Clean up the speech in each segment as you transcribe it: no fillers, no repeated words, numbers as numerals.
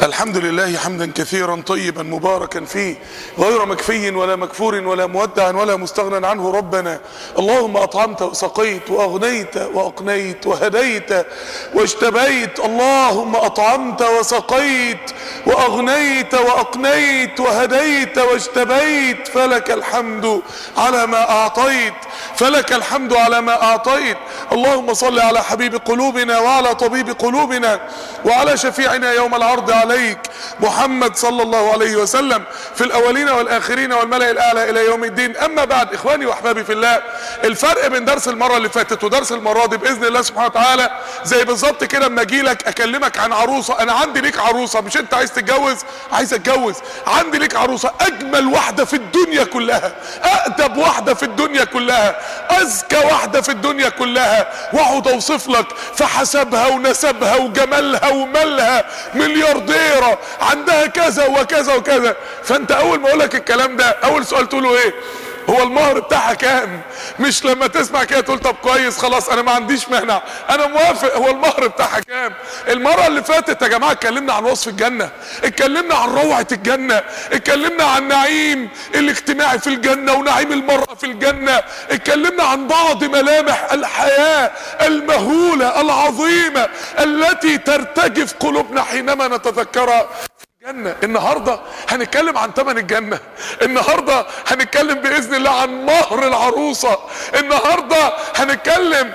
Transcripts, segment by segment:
الحمد لله حمدا كثيرا طيبا مباركا فيه غير مكفي ولا مكفور ولا مودع ولا مستغنى عنه. ربنا اللهم أطعمت وسقيت وأغنيت وأقنيت وهديت واجتبيت. اللهم أطعمت وسقيت وأغنيت وأقنيت وهديت واجتبيت، فلك الحمد على ما أعطيت، فلك الحمد على ما أعطيت. اللهم صل على حبيب قلوبنا وعلى طبيب قلوبنا وعلى شفيعنا يوم العرض عليك محمد صلى الله عليه وسلم في الأولين والآخرين والملأ الأعلى إلى يوم الدين. أما بعد، إخواني وأحبابي في الله، الفرق بين درس المرة اللي فاتت ودرس المرة دي بإذن الله سبحانه وتعالى زي بالظبط كده اما أجي لك أكلمك عن عروسة. أنا عندي ليك عروسة، مش أنت عايز تتجوز؟ عايز أتجوز. عندي ليك عروسة أجمل واحدة في الدنيا كلها، أأدب واحدة في الدنيا كلها، أزكى واحدة في الدنيا كلها، وأقعد أوصف لك في حسبها ونسبها وجمالها ومالها، مليارديرة عندها كذا وكذا وكذا. فأنت أول ما أقول لك الكلام ده أول سؤال تقوله إيه؟ هو المهر بتاعها كام؟ مش لما تسمع كده تقول طب كويس خلاص انا ما عنديش مانع انا موافق. هو المهر بتاعها كام؟ المره اللي فاتت يا جماعه اتكلمنا عن وصف الجنه، اتكلمنا عن روعه الجنه، اتكلمنا عن نعيم الاجتماعي في الجنه ونعيم المرأة في الجنه، اتكلمنا عن بعض ملامح الحياه المهوله العظيمه التي ترتجف قلوبنا حينما نتذكرها. النهارده هنتكلم عن ثمن الجنه، النهارده هنتكلم باذن الله عن مهر العروسه، النهارده هنتكلم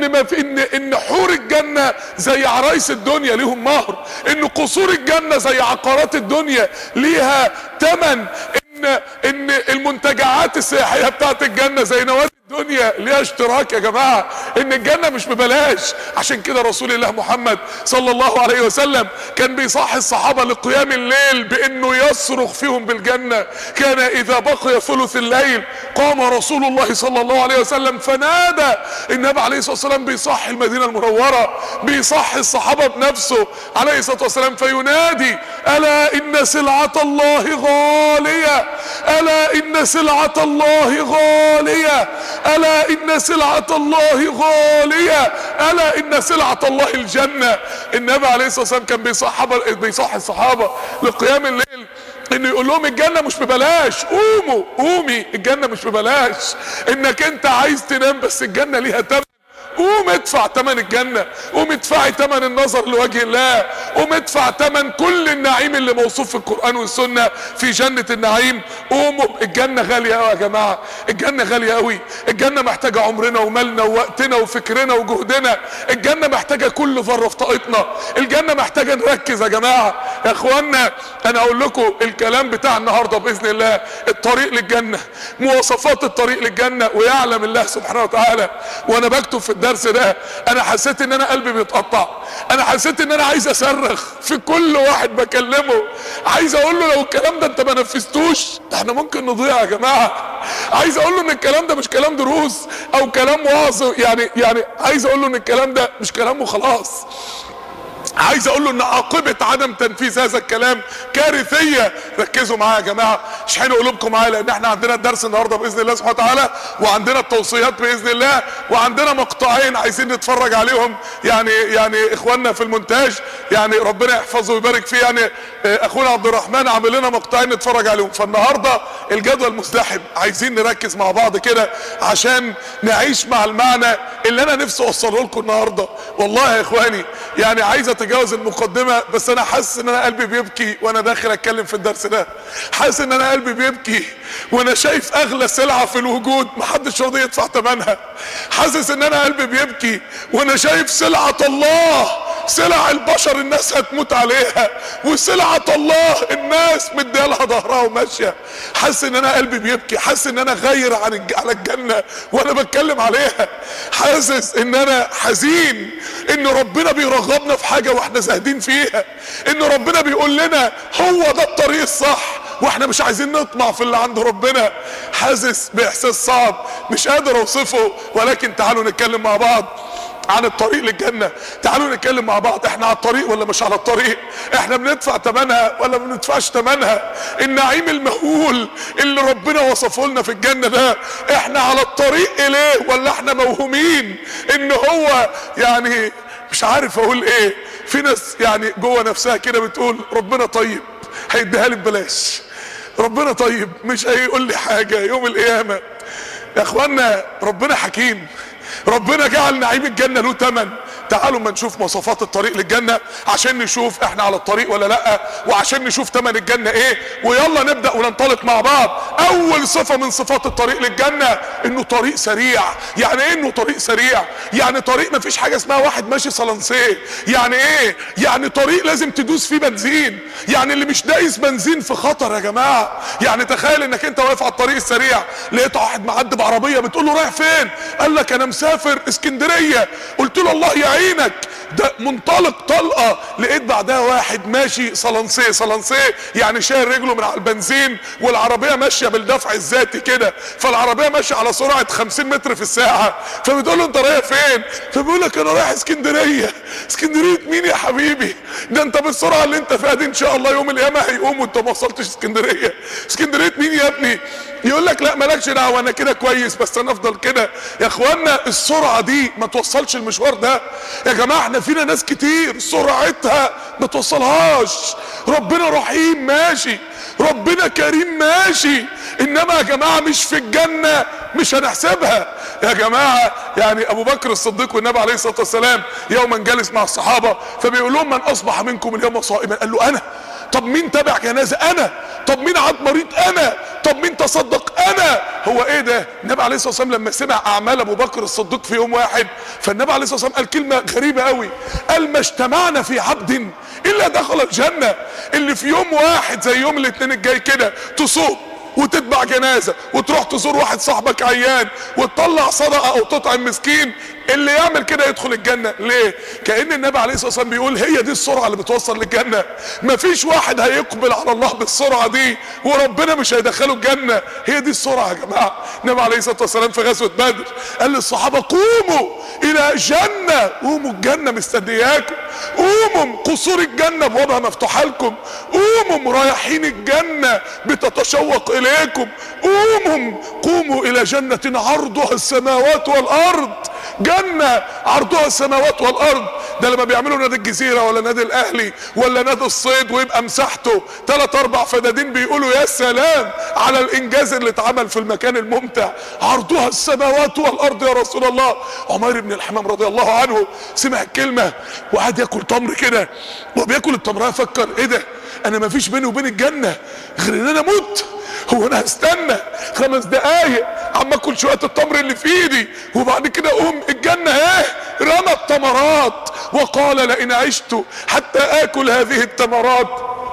ان حور الجنه زي عرايس الدنيا ليهم مهر، ان قصور الجنه زي عقارات الدنيا ليها ثمن، ان المنتجعات السياحيه بتاعت الجنه زي نوادي الدنيا ليها اشتراك. يا جماعه ان الجنه مش ببلاش. عشان كده رسول الله محمد صلى الله عليه وسلم كان بيصحي الصحابه لقيام الليل بانه يصرخ فيهم بالجنه. كان اذا بقي ثلث الليل قام رسول الله صلى الله عليه وسلم فنادى. النبي عليه الصلاه والسلام بيصحي المدينه المنوره، بيصحي الصحابه بنفسه عليه الصلاه والسلام فينادي: الا ان سلعه الله غاليه، الا ان سلعه الله غاليه، الا ان سلعه الله غاليه، الا ان سلعه الله الجنه. النبي عليه الصلاه والسلام كان بيصحي الصحابه لقيام الليل انه يقول لهم الجنه مش ببلاش، قومي الجنه مش ببلاش، انك انت عايز تنام بس الجنه ليها ثمن. قوم ادفع ثمن الجنة، قوم ادفعي ثمن النظر لوجه الله، قوم ادفع ثمن كل النعيم اللي موصوف في القرآن والسنة في جنة النعيم. قوموا، الجنة غالية قوي يا جماعة، الجنة غالية قوي، الجنة محتاجة عمرنا ومالنا ووقتنا وفكرنا وجهدنا، الجنة محتاجة كل ذرة في طاقتنا، الجنة محتاجة نركز يا جماعة. يا اخوانا انا اقول لكم الكلام بتاع النهاردة بإذن الله، الطريق للجنة، مواصفات الطريق للجنة. ويعلم الله سبحانه وتعالى وانا بكتب في الدرس ده انا حسيت ان انا قلبي بيتقطع، انا حسيت ان انا عايز اصرخ في كل واحد بكلمه، عايز اقول له لو الكلام ده انت ما نفذتوش احنا ممكن نضيع يا جماعه. عايز اقول له ان الكلام ده مش كلام دروس او كلام وعظ، يعني عايز اقول له ان الكلام ده مش كلام وخلاص، عايز اقول له ان عاقبة عدم تنفيذ هذا الكلام كارثية. ركزوا معايا يا جماعة، اشحنوا قلوبكم معايا، لان احنا عندنا الدرس النهاردة باذن الله سبحانه وتعالى، وعندنا التوصيات باذن الله، وعندنا مقطعين عايزين نتفرج عليهم. يعني اخواننا في المونتاج يعني ربنا يحفظه ويبارك فيه، يعني اخونا عبد الرحمن عامل لنا مقطعين نتفرج عليهم. فالنهاردة الجدول مزدحم، عايزين نركز مع بعض كده عشان نعيش مع المعنى اللي انا نفسي اوصله لكم النهاردة. والله يا اخواني يعني عايز اتجاوز المقدمة، بس انا حاسس ان انا قلبي بيبكي وانا داخل اتكلم في الدرس ده، حاسس ان انا قلبي بيبكي وانا شايف اغلى سلعة في الوجود محدش راضي يدفع ثمنها، حاسس ان انا قلبي بيبكي وانا شايف سلعة الله، سلع البشر الناس هتموت عليها، وسلعة الله الناس مديالها ظهرها وماشية. حاسس ان انا قلبي بيبكي، حاسس ان انا غير على الجنة وانا بتكلم عليها، حاسس ان انا حزين ان ربنا بيرغبنا في حاجة واحنا زاهدين فيها، ان ربنا بيقول لنا هو ده الطريق الصح واحنا مش عايزين نطمع في اللي عند ربنا. حاسس باحساس صعب مش قادر اوصفه، ولكن تعالوا نتكلم مع بعض عن الطريق للجنة. تعالوا نتكلم مع بعض، احنا على الطريق ولا مش على الطريق؟ احنا بندفع ثمنها ولا ما بندفعش ثمنها؟ النعيم المهول اللي ربنا وصفه لنا في الجنة ده احنا على الطريق اليه ولا احنا موهومين ان هو يعني مش عارف اقول ايه، في ناس يعني جوه نفسها كده بتقول ربنا طيب هيديها لي ببلاش، ربنا طيب مش هيقول لي حاجه يوم القيامه. يا اخوانا ربنا حكيم، ربنا جعل نعيم الجنة له تمن. تعالوا ما نشوف مواصفات الطريق للجنة عشان نشوف احنا على الطريق ولا لا، وعشان نشوف تمن الجنة ايه، ويلا نبدأ وننطلق مع بعض. اول صفة من صفات الطريق للجنة انه طريق سريع. يعني ايه انه طريق سريع؟ يعني طريق ما فيش حاجة اسمها واحد ماشي صلنسيه. يعني ايه؟ يعني طريق لازم تدوس فيه بنزين، يعني اللي مش دايس بنزين في خطر يا جماعة. يعني تخيل انك انت واقف على الطريق السريع، لقيت واحد معدي بعربية بتقول له رايح فين؟ قال لك انا مسافر اسكندرية. قلت له الله يعينك، ده منطلق طلقة. لقيت بعدها واحد ماشي صلنسيه. صلنسيه يعني شايل رجله من على البنزين، والعربية ماشية بالدفع الذاتي كده، فالعربية ماشية على سرعة 50 متر في الساعة. فبتقول له انت رايح فين؟ فبيقول لك انا رايح اسكندرية. اسكندرية مين يا حبيبي؟ ده انت بالسرعة اللي انت فيها دي ان شاء الله يوم القيامة هيقوم وانت ما وصلتش اسكندرية. اسكندرية مين يا ابني؟ يقول لك لا مالكش دعوه انا كده كويس بس انا افضل كده. يا اخوانا السرعه دي ما توصلش المشوار ده يا جماعه. احنا فينا ناس كتير سرعتها ما توصلهاش. ربنا رحيم ماشي، ربنا كريم ماشي، انما يا جماعه مش في الجنه مش هنحسبها يا جماعه. يعني ابو بكر الصديق والنبي عليه الصلاه والسلام يوما جالس مع الصحابه فبيقول لهم من اصبح منكم اليوم صائما؟ قال له انا. طب مين تابع جنازه؟ انا. طب مين عاد مريض؟ انا. طب مين تصدق؟ انا. هو ايه ده؟ النبي عليه الصلاه والسلام لما سمع اعمال ابو بكر الصديق في يوم واحد، فالنبي عليه الصلاه والسلام قال كلمه غريبه قوي، قال ما اجتمعنا في عبد الا دخل الجنه. اللي في يوم واحد زي يوم الاثنين الجاي كده تصوم وتتبع جنازه وتروح تزور واحد صاحبك عيان وتطلع صدقه او تطعم مسكين، اللي يعمل كده يدخل الجنه. ليه؟ كأن النبي عليه الصلاه والسلام بيقول هي دي السرعه اللي بتوصل للجنه. مفيش واحد هيقبل على الله بالسرعه دي وربنا مش هيدخله الجنه. هي دي السرعه يا جماعه. النبي عليه الصلاه والسلام في غزوه بدر قال للصحابه قوموا الى جنه، قوموا الجنه مستنياكم، قوموا قصور الجنه ابوابها مفتوحه لكم، قوموا رايحين الجنه بتتشوق اليكم، قوموا الى جنه عرضها السماوات والارض. جنة عرضها السماوات والارض. ده لما بيعملوا نادي الجزيرة ولا نادي الاهلي ولا نادي الصيد ويبقى مساحته 3-4 فدادين بيقولوا يا سلام على الانجاز اللي اتعمل في المكان الممتع. عرضها السماوات والارض يا رسول الله. عمير بن الحمام رضي الله عنه سمع الكلمة وقعد ياكل تمر كده، وبياكل التمرة فكر ايه ده؟ انا ما فيش بيني وبين الجنة غير ان انا اموت. هو انا هستنى 5 دقايق عم اكل شويه التمر اللي في ايدي وبعد كده اقوم الجنه ايه؟ رمى التمرات وقال لئن عشت حتى اكل هذه التمرات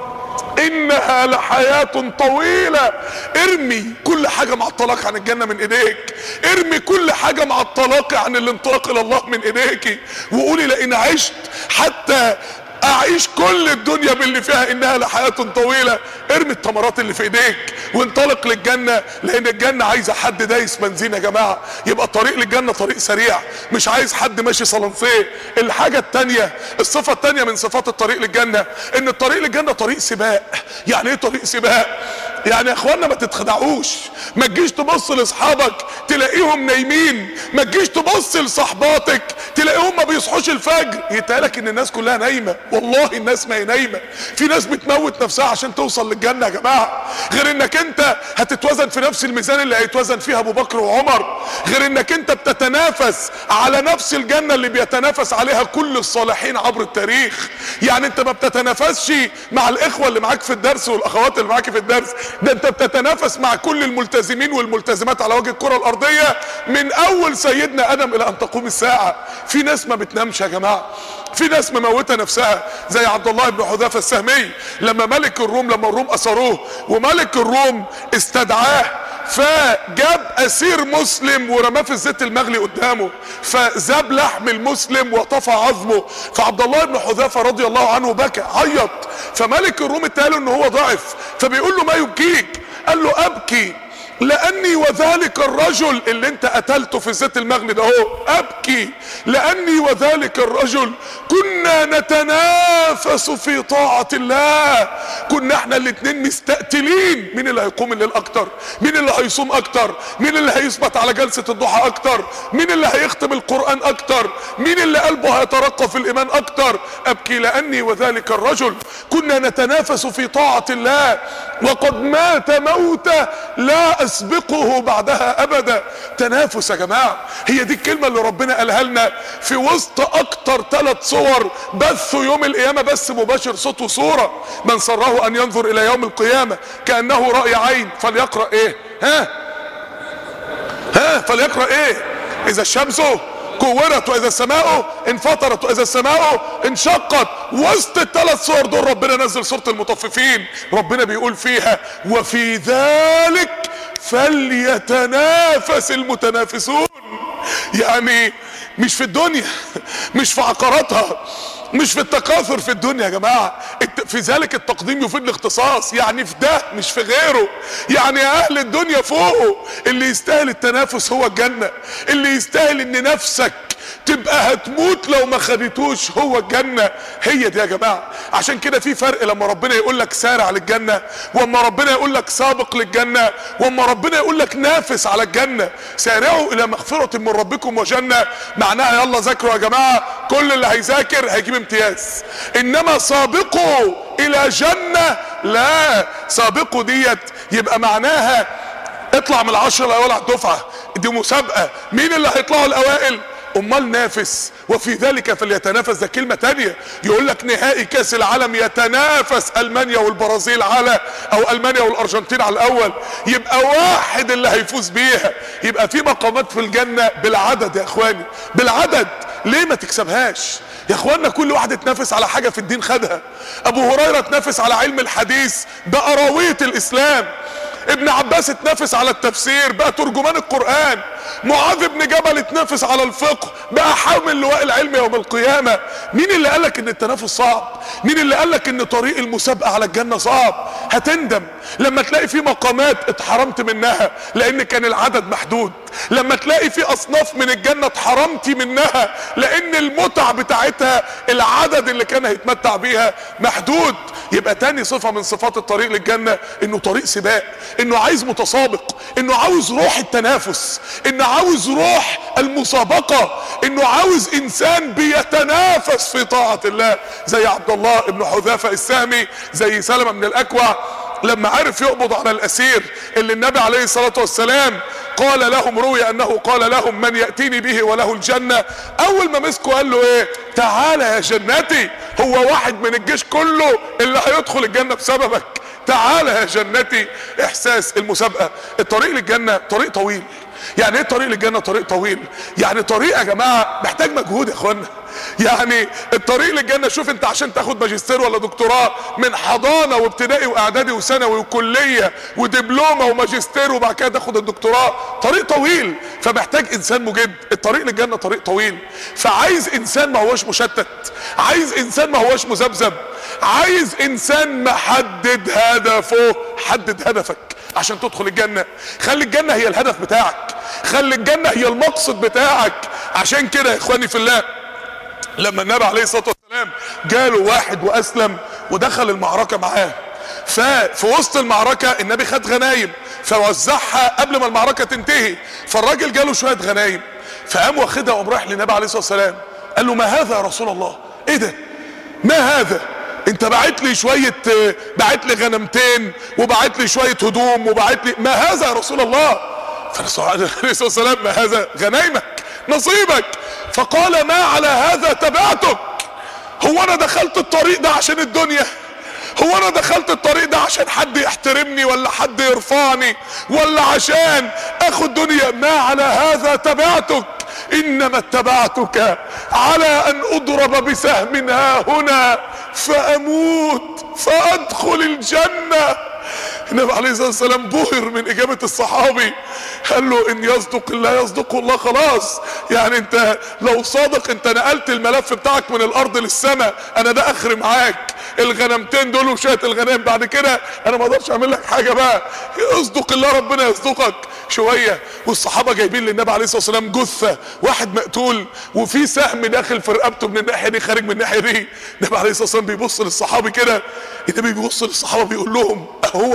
انها لحياة طويلة. ارمي كل حاجة معطلاك عن الجنة من ايديك، ارمي كل حاجة معطلاك عن الانطلاق الى الله من ايديك، وقولي لئن عشت حتى اعيش كل الدنيا باللي فيها انها لحياة طويلة. ارمي التمرات اللي في ايديك وانطلق للجنة، لان الجنة عايزة حد دايس بنزين يا جماعة. يبقى الطريق للجنة طريق سريع، مش عايز حد ماشي صلنسيه. الحاجة التانية، الصفة التانية من صفات الطريق للجنة ان الطريق للجنة طريق سباق. يعني ايه طريق سباق؟ يعني يا اخوانا ما تتخدعوش، ما تجيش تبص لاصحابك تلاقيهم نايمين، ما تجيش تبص لصحباتك تلاقيهم ما بيصحوش الفجر يتقالك ان الناس كلها نايمه. والله الناس ما هي نايمه، في ناس بتموت نفسها عشان توصل للجنه يا جماعه. غير انك انت هتتوزن في نفس الميزان اللي هيتوزن فيها ابو بكر وعمر، غير انك انت بتتنافس على نفس الجنه اللي بيتنافس عليها كل الصالحين عبر التاريخ. يعني انت ما بتتنافسش مع الاخوه اللي معاك في الدرس والاخوات اللي معاك في الدرس، ده انت بتتنافس مع كل الملتزمين والملتزمات على وجه الكره الارضيه من اول سيدنا ادم الى ان تقوم الساعه. في ناس ما بتنامش يا جماعه، في ناس مموته نفسها زي عبد الله بن حذافه السهمي لما ملك الروم، لما الروم اسروه وملك الروم استدعاه فجاب اسير مسلم ورماه في الزيت المغلي قدامه، فذاب لحم المسلم وطفى عظمه. فعبد الله بن حذافه رضي الله عنه بكى عيط، فملك الروم اتقال ان هو ضعف، فبيقول له ما يبكيك؟ قال له ابكي لاني وذلك الرجل اللي انت قتلته في الزيت المغلي ده اهو، ابكي لاني وذلك الرجل كنا نتنافس في طاعة الله. كنا احنا الاتنين مستقتلين مين اللي هيقوم الليل اكتر، مين اللي هيصوم اكتر، مين اللي هيثبت على جلسة الضحى اكتر، مين اللي هيختم القرآن اكتر، مين اللي قلبه هيترقى في الايمان اكتر. ابكي لاني وذلك الرجل كنا نتنافس في طاعة الله وقد مات موتة لا اسبقه بعدها ابدا. تنافس يا جماعة، هي دي الكلمة اللي ربنا قالها لنا في وسط اكتر 3 صور بثوا يوم القيامة بس مباشر صوت وصورة. من سره ان ينظر الى يوم القيامة كأنه رأي عين فليقرأ ايه؟ فليقرأ ايه؟ اذا الشمس كورت واذا السماء انفطرت واذا السماء انشقت. وسط ال3 صور دول ربنا نزل سورة المطففين، ربنا بيقول فيها وفي ذلك فليتنافس المتنافسون. يعني مش في الدنيا، مش في عقاراتها، مش في التكاثر في الدنيا يا جماعة. في ذلك التقديم يفيد الاختصاص، يعني في ده مش في غيره. يعني اهل الدنيا فوقه. اللي يستاهل التنافس هو الجنة، اللي يستاهل ان نفسك تبقى هتموت لو ما خدتوش هو الجنة. هي دي يا جماعة. عشان كده في فرق لما ربنا يقول لك سارع للجنة، واما ربنا يقول لك سابق للجنة، واما ربنا يقول لك نافس على الجنة. سارعوا الى مغفرة من ربكم وجنة معناها يلا ذاكروا يا جماعة، كل اللي هيذاكر هيجيب امتياز. انما سابقوا الى جنة لا، سابقوا ديت يبقى معناها اطلع من ال10 الاوائل على الدفعة، دي مسابقة مين اللي هيطلعوا الاوائل. امال نافس وفي ذلك فليتنافس ده كلمة تانية. يقول لك نهائي كاس العالم يتنافس المانيا والبرازيل على، او المانيا والارجنتين على الاول، يبقى واحد اللي هيفوز بيها. يبقى في مقامات في الجنة بالعدد يا اخواني، بالعدد. ليه ما تكسبهاش يا اخوانا؟ كل واحد اتنافس على حاجة في الدين خدها. ابو هريرة اتنافس على علم الحديث بأراوية الاسلام، ابن عباس اتنافس على التفسير بقى ترجمان القرآن، معاذ بن جبل اتنافس على الفقه بقى حامل لواء العلم يوم القيامة. مين اللي قالك ان التنافس صعب؟ مين اللي قالك ان طريق المسابقة على الجنة صعب؟ هتندم لما تلاقي في مقامات اتحرمت منها لان كان العدد محدود، لما تلاقي في اصناف من الجنة اتحرمتي منها لان المتع بتاعتها العدد اللي كان هيتمتع بيها محدود. يبقى تاني صفة من صفات الطريق للجنة انه طريق سباق، انه عايز متسابق، انه عاوز روح التنافس، انه عاوز روح المسابقة، انه عاوز انسان بيتنافس في طاعة الله، زي عبد الله بن حذافة السهمي، زي سلمة بن الاكوع لما عرف يقبض على الاسير اللي النبي عليه الصلاة والسلام قال لهم، روي انه قال لهم من يأتيني به وله الجنة. اول ما مسكوا قال له ايه؟ تعالى يا جنتي، هو واحد من الجيش كله اللي هيدخل الجنة بسببك، تعالى يا جنتي. احساس المسابقة. الطريق للجنة طريق طويل. يعني ايه طريق للجنة طريق طويل؟ يعني طريق يا جماعة محتاج مجهود يا اخوانا. يعني الطريق للجنة، شوف انت عشان تاخد ماجستير ولا دكتوراه من حضانة وابتدائي واعدادي وثانوي وكلية ودبلومة وماجستير وبعد كده تاخد الدكتوراه، طريق طويل، فمحتاج انسان مجد. الطريق للجنة طريق طويل، فعايز انسان ما هوش مشتت، عايز انسان ما هوش مذبذب، عايز انسان محدد هدفه. حدد هدفك عشان تدخل الجنة. خلي الجنة هي الهدف بتاعك، خلي الجنة هي المقصد بتاعك. عشان كده يا اخواني في الله، لما النبي عليه الصلاة والسلام جاله واحد واسلم ودخل المعركة معاه، ففي وسط المعركة النبي خد غنايم فوزعها قبل ما المعركة تنتهي، فالراجل جاله شوية غنايم فقام واخدها وقام رايح للنبي عليه الصلاة والسلام قال له ما هذا يا رسول الله؟ ايه ده؟ ما هذا؟ انت بعت لي شوية، بعت لي غنمتين وبعت لي شوية هدوم وبعت لي، ما هذا يا رسول الله؟ فالرسول عليه الصلاة والسلام ما هذا؟ غنايمك نصيبك. فقال ما على هذا تبعتك. هو انا دخلت الطريق ده عشان الدنيا؟ هو انا دخلت الطريق ده عشان حد يحترمني ولا حد يرفعني ولا عشان اخد دنيا؟ ما على هذا تبعتك، انما اتبعتك على ان اضرب بسهم ها هنا فاموت فادخل الجنة. النبي عليه الصلاة والسلام بهر من اجابة الصحابي، قال له ان يصدق الله يصدقه الله. خلاص يعني انت لو صادق انت نقلت الملف بتاعك من الارض للسماء، انا ده اخر معاك. الغنمتين دول وشويه الغنم، بعد كده انا ما اقدرش اعمل لك حاجه بقى، اصدق الله ربنا يصدقك شويه. والصحابه جايبين للنبي عليه الصلاه والسلام جثه واحد مقتول وفي سهم داخل في رقبته من الناحيه دي خارج من الناحيه دي. النبي عليه الصلاه والسلام بيبص للصحابي كده، النبي بيبص للصحابه بيقول لهم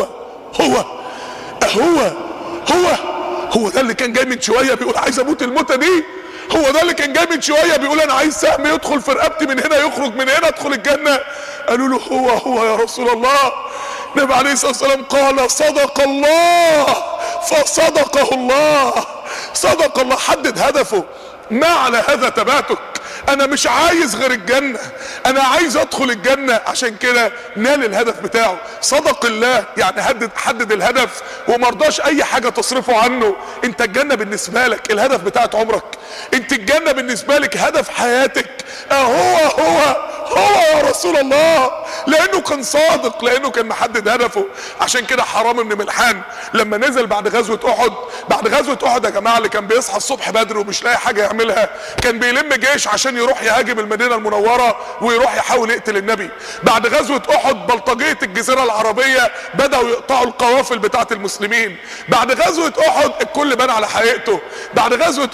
هو ده اللي كان جاي من شويه بيقول عايز اموت الموته دي؟ هو ده اللي كان جاي من شويه بيقول انا عايز سهم يدخل في رقبتي من هنا يخرج من هنا ادخل الجنه؟ قالوا له هو يا رسول الله. النبي عليه الصلاه والسلام قال صدق الله فصدقه الله. صدق الله، حدد هدفه، ما على هذا تبعتك، انا مش عايز غير الجنة، انا عايز ادخل الجنة. عشان كده نال الهدف بتاعه. صدق الله يعني حدد الهدف ومرضاش اي حاجة تصرفه عنه. انت الجنة بالنسبة لك الهدف بتاعت عمرك، انت الجنة بالنسبة لك هدف حياتك. هو يا رسول الله، لانه كان صادق، لانه كان محدد هدفه. عشان كده حرام بن ملحان لما نزل بعد غزوة احد يا جماعة، اللي كان بيصحى الصبح بدري ومش لاقي حاجة يعملها، كان بيلم جيش عشان يروح يهاجم المدينة المنورة ويروح يحاول يقتل النبي. بعد غزوة احد بلطجية الجزيرة العربية بدأوا يقطعوا القوافل بتاعة المسلمين. بعد غزوة احد الكل بان على حقيقته. بعد غزوة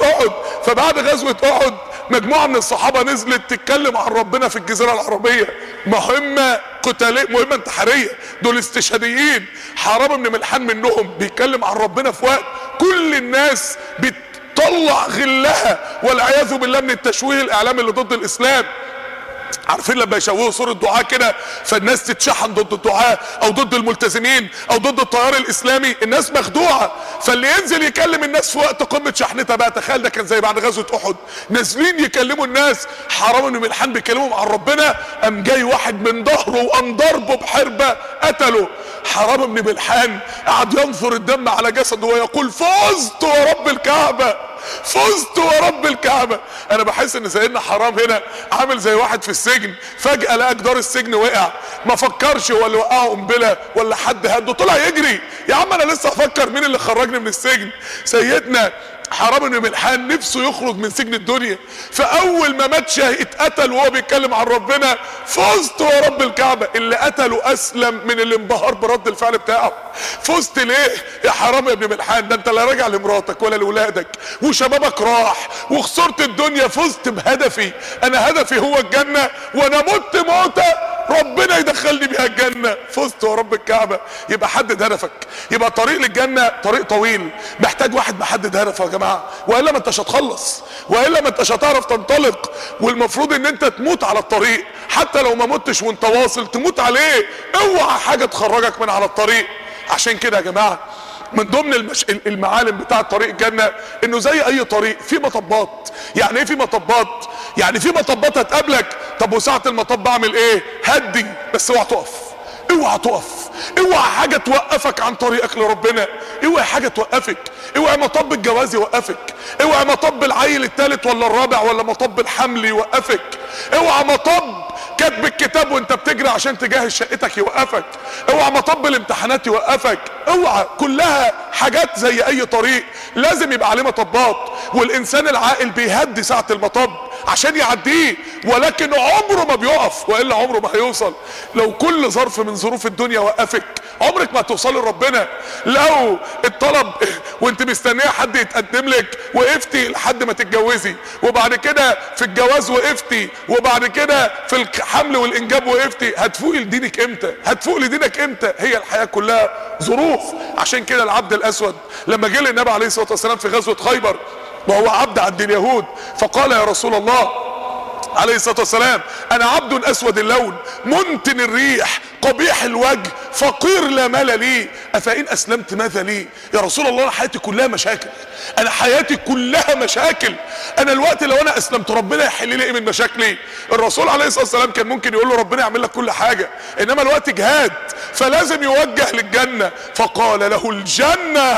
احد مجموعة من الصحابة نزلت تتكلم عن ربنا في الجزيرة العربية، مهمة قتالية، مهمة انتحارية، دول استشهاديين. حرام بن ملحان منهم بيتكلم عن ربنا في وقت كل الناس بتطلع غلها والعياذ بالله من التشويه الاعلامي اللي ضد الاسلام. عارفين لما يشوهوا صورة دعاء كده فالناس تتشحن ضد الدعاء او ضد الملتزمين او ضد التيار الاسلامي، الناس مخدوعة. فاللي ينزل يكلم الناس في وقت قمة شحنتها بقى، تخيل ده كان زي بعد غزوة احد نازلين يكلموا الناس، حرام بن ملحان بيكلمهم عن ربنا، قام جاي واحد من ظهره وقام ضربه بحربة قتله. حرام بن ملحان قعد ينثر الدم على جسده ويقول فزت ورب الكعبة، فزت ورب الكعبة. انا بحس ان سيدنا حرام هنا عامل زي واحد في السجن فجأة لقى جدار السجن وقع، ما فكرش هو اللي وقعه قنبلة ولا حد هده، طلع يجري. يا عم انا لسه افكر مين اللي خرجني من السجن. سيدنا حرام بن ملحان نفسه يخرج من سجن الدنيا، فاول ما مات اتقتل وهو بيتكلم عن ربنا فزت ورب الكعبة. اللي قتله اسلم من اللي انبهر برد الفعل بتاعه. فزت ليه يا حرام يا ابن ملحان؟ ده انت لا راجع لمراتك ولا لولادك وشبابك راح وخسرت الدنيا. فزت بهدفي، انا هدفي هو الجنة وانا مت موتة ربنا يدخلني بيها الجنة. فزت ورب الكعبة. يبقى حدد هدفك، يبقى طريق للجنة طريق طويل، محتاج واحد محدد هدفه يا جماعة، والا ما انتش هتخلص، والا ما انتش هتعرف تنطلق. والمفروض ان انت تموت على الطريق، حتى لو ما متش وانت واصل تموت عليه، اوعى حاجة تخرجك من على الطريق. عشان كده يا جماعة من ضمن المعالم بتاع طريق الجنة انه زي اي طريق في مطبات. يعني ايه في مطبات؟ يعني في مطبات هتقابلك. طب وساعة المطب بعمل ايه؟ هدي بس اوعى تقف، اوعى تقف، اوعى حاجة توقفك عن طريقك لربنا، اوعى حاجة توقفك، اوعى مطب الجواز يوقفك، اوعى مطب العيل الثالث ولا الرابع ولا مطب الحمل يوقفك، اوعى مطب كتب الكتاب وانت بتجري عشان تجهز شقتك يوقفك، اوعى مطب الامتحانات يوقفك، اوعى. كلها حاجات زي اي طريق لازم يبقى عليه مطبات، والانسان العاقل بيهدي ساعة المطب عشان يعديه، ولكن عمره ما بيقف، والا عمره ما هيوصل. لو كل ظرف من ظروف الدنيا وقفك عمرك ما هتوصلي لربنا. لو الطلب وانت مستنيه حد يتقدم لك وقفتي لحد ما تتجوزي، وبعد كده في الجواز وقفتي، وبعد كده في الحمل والانجاب وقفتي، هتفوقي لدينك امتى؟ هتفوق لدينك امتى؟ هي الحياه كلها ظروف. عشان كده العبد الاسود لما جه للنبي عليه الصلاه والسلام في غزوه خيبر وهو عبد عند اليهود، فقال يا رسول الله عليه الصلاة والسلام انا عبد اسود اللون منتن الريح قبيح الوجه فقير لا مال لي، افإن اسلمت ماذا لي؟ يا رسول الله انا حياتي كلها مشاكل، انا حياتي كلها مشاكل، انا الوقت لو انا اسلمت ربنا يحل لي ايه من مشاكلي؟ الرسول عليه الصلاة والسلام كان ممكن يقول له ربنا يعمل لك كل حاجة، انما الوقت جهاد فلازم يوجه للجنة. فقال له الجنة.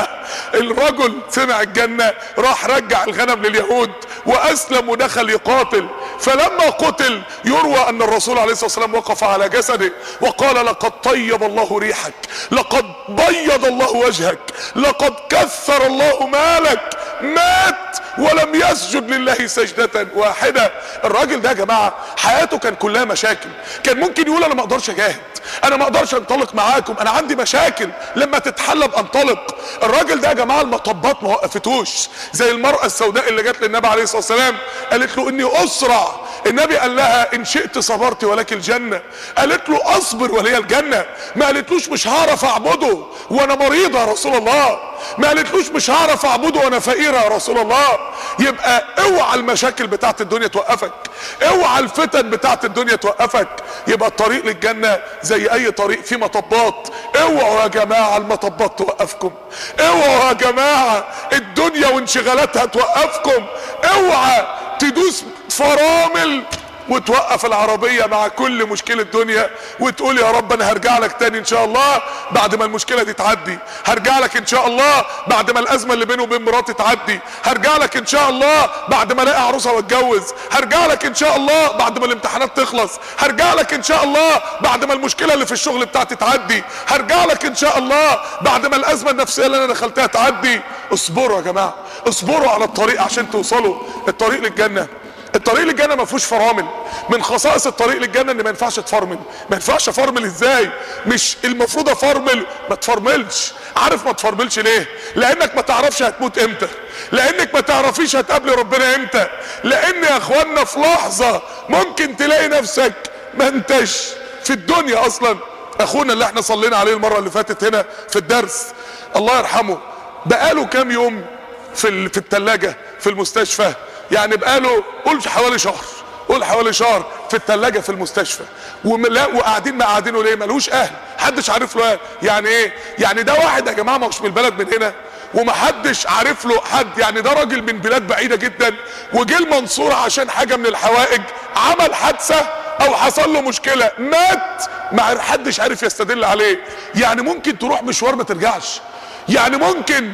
الرجل سمع الجنة راح رجع الغنم لليهود واسلم ودخل يقاتل. فلما قتل يروى ان الرسول عليه الصلاة والسلام وقف على جسده وقال لقد طيب الله ريحك، لقد بيض الله وجهك، لقد كثر الله مالك، مات ولم يسجد لله سجدة واحدة. الراجل ده يا جماعة حياته كان كلها مشاكل، كان ممكن يقول انا ما اقدرش اجاهد، انا ما اقدرش انطلق معاكم، انا عندي مشاكل، لما تتحل بانطلق. الراجل ده يا جماعة المطبات ما وقفتوش، زي المرأة السوداء اللي جت للنبي عليه الصلاة والسلام قالت له اني اسرع، النبي قال لها ان شئت صبرت ولك الجنة، قالت له اصبر ولي الجنة. ما قالتلوش مش هعرف اعبده وانا مريضة يا رسول الله، ما قالتلوش مش هعرف اعبده وانا فقيرة يا رسول الله. يبقى اوعى المشاكل بتاعت الدنيا توقفك، اوعى الفتن بتاعت الدنيا توقفك. يبقى الطريق للجنة زي اي طريق فيه مطبات، اوعوا يا جماعة المطبات توقفكم، اوعوا يا جماعة الدنيا وانشغالاتها توقفكم، اوعى تدوس فرامل وتوقف العربية مع كل مشكلة دنيا وتقول يا رب انا هرجع لك تاني ان شاء الله بعد ما المشكلة دي تعدي، هرجع لك ان شاء الله بعد ما الازمة اللي بينه وبين مراتي تعدي، هرجع لك ان شاء الله بعد ما الاقي عروسة واتجوز، هرجع لك ان شاء الله بعد ما الامتحانات تخلص، هرجع لك ان شاء الله بعد ما المشكلة اللي في الشغل بتاعتي تعدي، هرجع لك ان شاء الله بعد ما الازمة النفسية اللي انا دخلتها تعدي. اصبروا يا جماعة، اصبروا على الطريق عشان توصلوا. الطريق للجنة، الطريق للجنة ما فيهوش فرامل. من خصائص الطريق للجنة ان ما ينفعش تفرمل. ما ينفعش افرمل ازاي؟ مش المفروض افرمل؟ ما تفرملش. عارف ما تفرملش ليه؟ لانك ما تعرفش هتموت امتى، لانك ما تعرفيش هتقابل ربنا امتى، لان يا اخوانا في لحظة ممكن تلاقي نفسك ما انتش في الدنيا اصلا. اخونا اللي احنا صلينا عليه المرة اللي فاتت هنا في الدرس الله يرحمه، بقاله كام يوم في التلاجة في المستشفى، يعني بقاله قول حوالي شهر، قول حوالي شهر في التلاجة في المستشفى، وقاعدين مقعدينه ليه؟ ملوش اهل، محدش عارف له اهل. يعني ايه؟ يعني ده واحد يا جماعه مش من البلد من هنا ومحدش عارف له حد، يعني ده راجل من بلاد بعيده جدا وجه المنصوره عشان حاجه من الحوائج، عمل حادثه او حصل له مشكله مات، ما حدش عارف يستدل عليه. يعني ممكن تروح مشوار ما ترجعش، يعني ممكن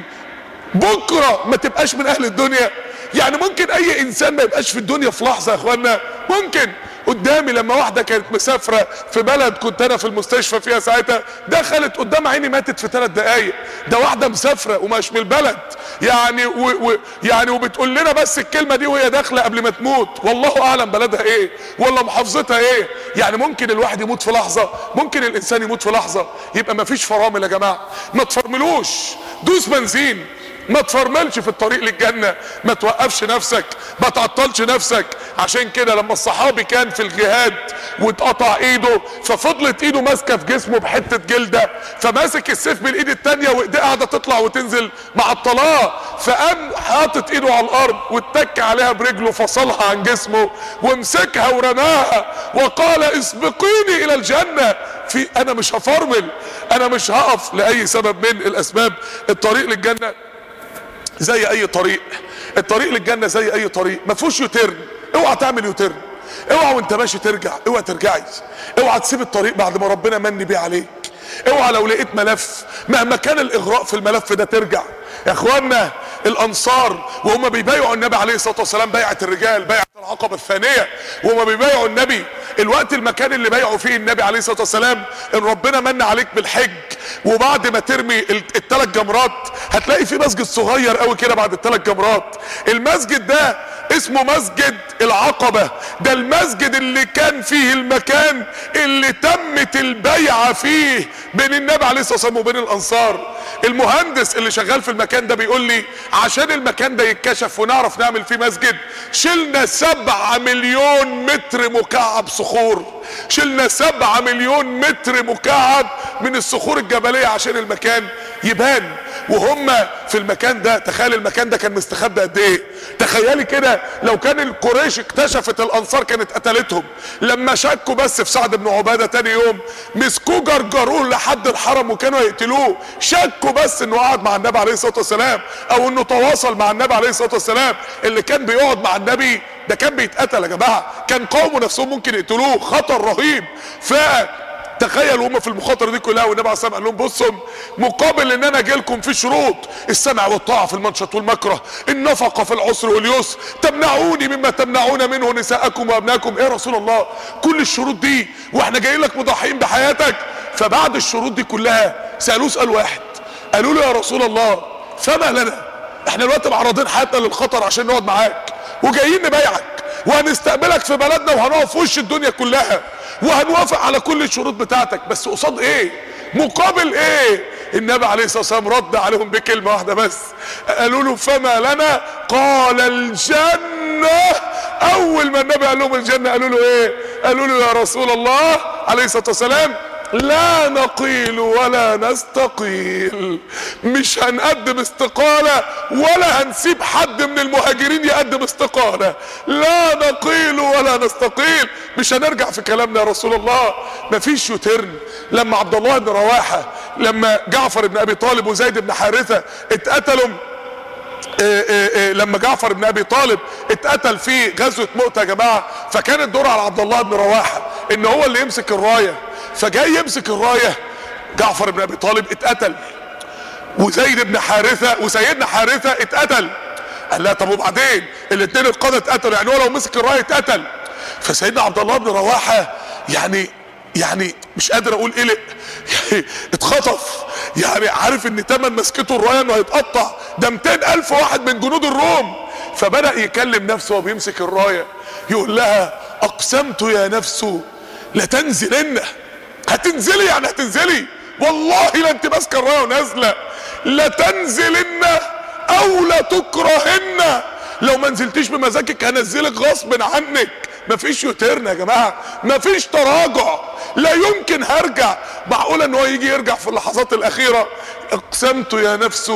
بكره ما تبقاش من اهل الدنيا، يعني ممكن اي انسان ما يبقاش في الدنيا في لحظه يا اخوانا. ممكن قدامي لما واحده كانت مسافره في بلد كنت انا في المستشفى فيها ساعتها، دخلت قدام عيني ماتت في 3 دقايق. ده واحده مسافره ومش من البلد يعني يعني وبتقول لنا بس الكلمه دي وهي داخله قبل ما تموت، والله اعلم بلدها ايه ولا محافظتها ايه. يعني ممكن الواحد يموت في لحظه، ممكن الانسان يموت في لحظه. يبقى ما فيش فرامل يا جماعه، ما تفرملوش، دوس بنزين، ما تفرملش في الطريق للجنة، ما توقفش نفسك، ما تعطلش نفسك. عشان كده لما الصحابي كان في الجهاد واتقطع ايده، ففضلت ايده ماسكه في جسمه بحته جلده، فماسك السيف بالايد التانيه وايديه قاعده تطلع وتنزل معطلاه، فقام حاطط ايده على الارض واتك عليها برجله، فصلها عن جسمه ومسكها ورماها وقال اسبقيني الى الجنه. في انا مش هفرمل، انا مش هقف لاي سبب من الاسباب. الطريق للجنه زي اي طريق، الطريق للجنة زي اي طريق، ما فيهوش يوتيرن. اوعى تعمل يوتيرن، اوعى وانت ماشي ترجع، اوعى ترجعي، اوعى تسيب الطريق بعد ما ربنا من بيه عليك، اوعى لو لقيت ملف مهما كان الاغراء في الملف ده ترجع. يا اخوانا الانصار وهم بيبايعوا النبي عليه الصلاه والسلام بيعه الرجال، بيعه العقبه الثانيه، وهم بيبايعوا النبي، الوقت المكان اللي بايعوا فيه النبي عليه الصلاه والسلام ان ربنا من عليك بالحج، وبعد ما ترمي ال3 جمرات هتلاقي في مسجد صغير قوي كده بعد ال3 جمرات. المسجد ده اسمه مسجد العقبة، ده المسجد اللي كان فيه المكان اللي تمت البيعة فيه بين النبي عليه الصلاة والسلام وبين الانصار. المهندس اللي شغال في المكان ده بيقول لي عشان المكان ده يتكشف ونعرف نعمل فيه مسجد شلنا 7 مليون متر مكعب صخور، شلنا 7 مليون متر مكعب من الصخور الجبلية عشان المكان يبان. وهم في المكان ده، تخيل المكان ده كان مستخبى قد ايه. تخيلي كده لو كان القريش اكتشفت الانصار كانت قتلتهم. لما شكوا بس في سعد بن عبادة تاني يوم مسكوه جرجروه لحد الحرم وكانوا يقتلوه، شكوا بس انه قعد مع النبي عليه الصلاة والسلام او انه تواصل مع النبي عليه الصلاة والسلام. اللي كان بيقعد مع النبي ده كان بيتقتل يا جماعة، كان قومه نفسهم ممكن يقتلوه، خطر رهيب. تخيلوا هم في المخاطره دي كلها والنبي عليه الصلاه والسلام قال لهم بصوا مقابل ان انا اجي لكم في شروط السمع والطاعه في المنشط والمكره، النفقه في العسر واليسر، تمنعوني مما تمنعون منه نساءكم وابناكم. ايه يا رسول الله كل الشروط دي واحنا جايين لك مضحيين بحياتك؟ فبعد الشروط دي كلها سالوه سؤال واحد، قالوا له يا رسول الله فما لنا، احنا دلوقتي معرضين حياتنا للخطر عشان نقعد معاك، وجايين نبايعك وهنستقبلك في بلدنا وهنقف في وش الدنيا كلها وهنوافق على كل الشروط بتاعتك، بس قصاد ايه؟ مقابل ايه؟ النبي عليه الصلاه والسلام رد عليهم بكلمه واحده بس. قالوا له فما لنا؟ قال الجنه. اول ما النبي قال لهم الجنه قالوا له ايه؟ قالوا له يا رسول الله عليه الصلاه والسلام لا نقيل ولا نستقيل، مش هنقدم استقالة ولا هنسيب حد من المهاجرين يقدم استقالة، لا نقيل ولا نستقيل، مش هنرجع في كلامنا يا رسول الله. مفيش يوترن. لما عبد الله بن رواحة، لما جعفر بن ابي طالب وزيد بن حارثة اتقتلوا، لما جعفر بن ابي طالب اتقتل في غزوة مؤتة يا جماعة، فكان الدور على عبد الله بن رواحة ان هو اللي يمسك الراية، فجاي يمسك الراية جعفر بن ابي طالب اتقتل، وزيد بن حارثة وسيدنا حارثة اتقتل. قال لا طب وبعدين الاثنين القادة اتقتلوا، يعني هو لو مسك الراية اتقتل. فسيدنا عبد الله بن رواحة يعني مش قادر اقول قلق، يعني اتخطف، يعني عارف ان تمن مسكته الراية انه هيتقطع، ده 200,000 واحد من جنود الروم. فبدأ يكلم نفسه وبيمسك الراية يقول لها اقسمت يا نفس لتنزلن. هتنزلي يعني هتنزلي، والله لا انت ماسكه الرايه ونازله، لتنزلن او لتكرهن، لو ما نزلتيش بمزاجك هنزلك غصب عنك. مفيش يوتيرن يا جماعه، مفيش تراجع، لا يمكن هرجع. معقوله ان هو يجي يرجع في اللحظات الاخيره؟ اقسمت يا نفس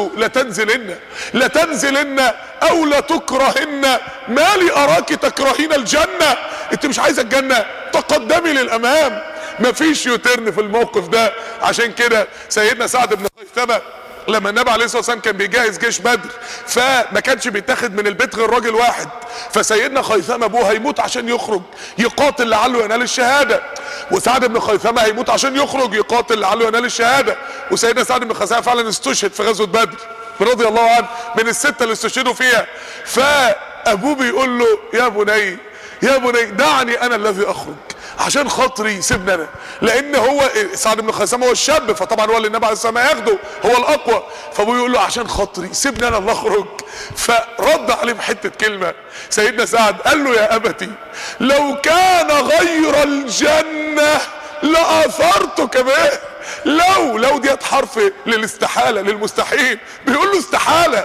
لتنزلن او لتكرهن، ما لي اراك تكرهين الجنه، انت مش عايزه الجنه؟ تقدمي للامام. مفيش يوترن في الموقف ده. عشان كده سيدنا سعد بن خيثمة لما النبي عليه الصلاه والسلام كان بيجهز جيش بدر، فما كانش بيتاخد من البيت غير راجل واحد، فسيدنا خيثمة ابوه هيموت عشان يخرج يقاتل لعله ينال الشهاده، وسعد بن خيثمة هيموت عشان يخرج يقاتل لعله ينال الشهاده. وسيدنا سعد بن خيثمة فعلا استشهد في غزوه بدر رضي الله عنه، من السته اللي استشهدوا فيها. فابوه بيقول له يا بني دعني انا الذي اخرج، عشان خاطري سيبني انا، لان هو سعد بن خيثمة هو الشاب، فطبعا هو اللي النبي عليه الصلاه والسلام ياخده، هو الاقوى، فابوه يقول له عشان خاطري سيبني انا اللي اخرج. فرد عليه بحته كلمه سيدنا سعد، قال له يا ابتي لو كان غير الجنه لاثرتك به. لو ديت حرف للاستحاله للمستحيل، بيقول له استحاله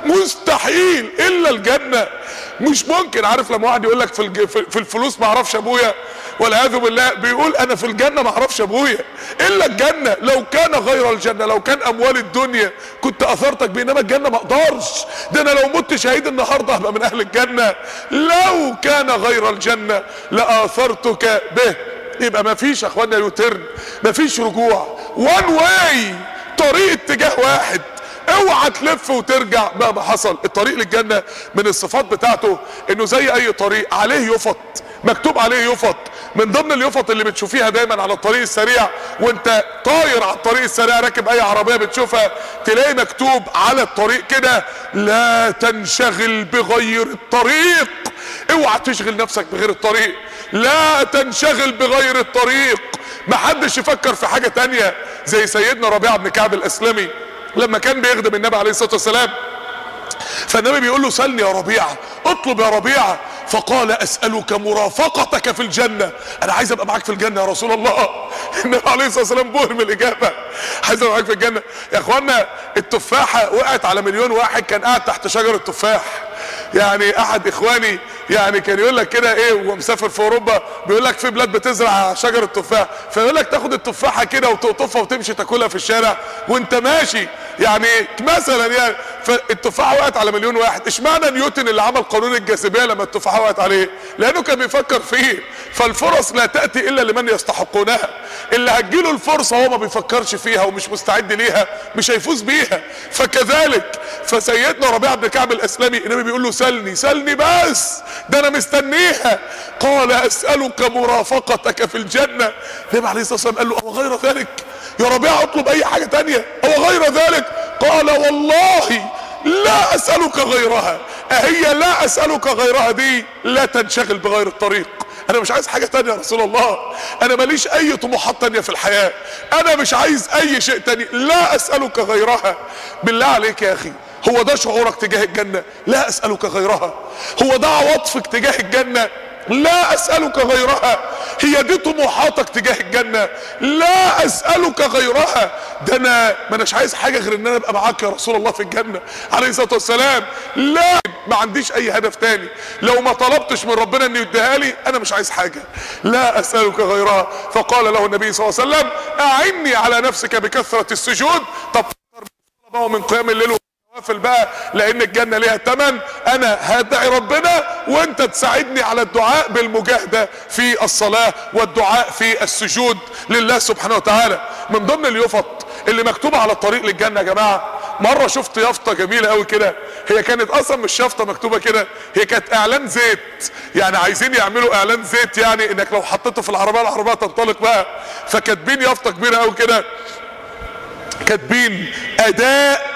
مستحيل الا الجنه، مش ممكن. عارف لما واحد يقول لك في الفلوس ما اعرفش ابويا، والعياذ بالله، بيقول انا في الجنه ما اعرفش ابويا الا الجنه. لو كان غير الجنه، لو كان اموال الدنيا كنت اثرتك، بينما الجنه ما اقدرش، ده انا لو مت شهيد النهارده هبقى من اهل الجنه. لو كان غير الجنه لاثرتك به. يبقى ما فيش يا اخوانا يوترن، ما فيش رجوع، وان واي، طريق اتجاه واحد، اوعى تلف وترجع مهما حصل. الطريق للجنه من الصفات بتاعته انه زي اي طريق عليه يفط، مكتوب عليه يفط. من ضمن اليفط اللي بتشوفيها دايما على الطريق السريع وانت طاير على الطريق السريع راكب اي عربيه بتشوفها، تلاقي مكتوب على الطريق كده لا تنشغل بغير الطريق. اوعى تشغل نفسك بغير الطريق، لا تنشغل بغير الطريق. محدش يفكر في حاجه تانيه. زي سيدنا ربيعه بن كعب الاسلمي لما كان بيخدم النبي عليه الصلاه والسلام، فالنبي بيقول له سلني يا ربيعه، اطلب يا ربيعه. فقال اسالك مرافقتك في الجنه، انا عايز ابقى معاك في الجنه يا رسول الله. النبي عليه الصلاه والسلام بهر من الاجابه، عايز ابقى معاك في الجنه. يا اخوانا التفاحه وقعت على مليون واحد كان قاعد تحت شجره تفاح. يعني احد اخواني يعني كان يقول لك كده ايه، وهو مسافر في اوروبا، بيقول لك في بلاد بتزرع شجره تفاح، فيقول لك تاخد التفاحه كده وتقطفها وتمشي تاكلها في الشارع وانت ماشي، يعني مثلا يعني. فالتفاحه وقعت على مليون واحد. اشمعنى نيوتن اللي عمل قانون الجاذبيه لما التفاحه وقعت عليه؟ لانه كان بيفكر فيه. فالفرص لا تاتي الا لمن يستحقونها. اللي هتجيله الفرصه هو ما بيفكرش فيها ومش مستعد ليها مش هيفوز بيها. فكذلك فسيدنا ربيعه بن كعب الاسلمي النبي بيقول له سلني بس، ده انا مستنيها. قال اسالك مرافقتك في الجنه. النبي عليه الصلاه والسلام قال له او غير ذلك يا ربيعه، اطلب اي حاجه تانيه، او غير ذلك. قال والله لا اسالك غيرها. اهي لا اسالك غيرها دي لا تنشغل بغير الطريق. انا مش عايز حاجه تانية يا رسول الله، انا ماليش اي طموحات تانية في الحياه، انا مش عايز اي شيء تاني، لا اسالك غيرها. بالله عليك يا اخي هو ده شعورك تجاه الجنة؟ لا اسألك غيرها. هو ده عواطفك تجاه الجنة؟ لا اسألك غيرها. هي دي طموحاتك تجاه الجنة؟ لا اسألك غيرها. ده انا ما اناش عايز حاجة غير ان انا ابقى معاك يا رسول الله في الجنة عليه الصلاة والسلام. لا، ما عنديش اي هدف تاني. لو ما طلبتش من ربنا انه يديها لي انا مش عايز حاجة. لا اسألك غيرها. فقال له النبي صلى الله عليه وسلم اعني على نفسك بكثرة السجود. طب من قيام الليل وافل بقى، لان الجنة ليها ثمن. انا هدعي ربنا وانت تساعدني على الدعاء بالمجاهدة في الصلاة والدعاء في السجود لله سبحانه وتعالى. من ضمن اليافط اللي مكتوبة على الطريق للجنة يا جماعة، مرة شفت يافطة جميلة قوي كده. هي كانت اصلا مش يافطة مكتوبة كده، هي كانت اعلان زيت. يعني عايزين يعملوا اعلان زيت، يعني انك لو حطيته في العربية تنطلق بقى. فكاتبين يافطة كبيرة قوي كده، كاتبين اداء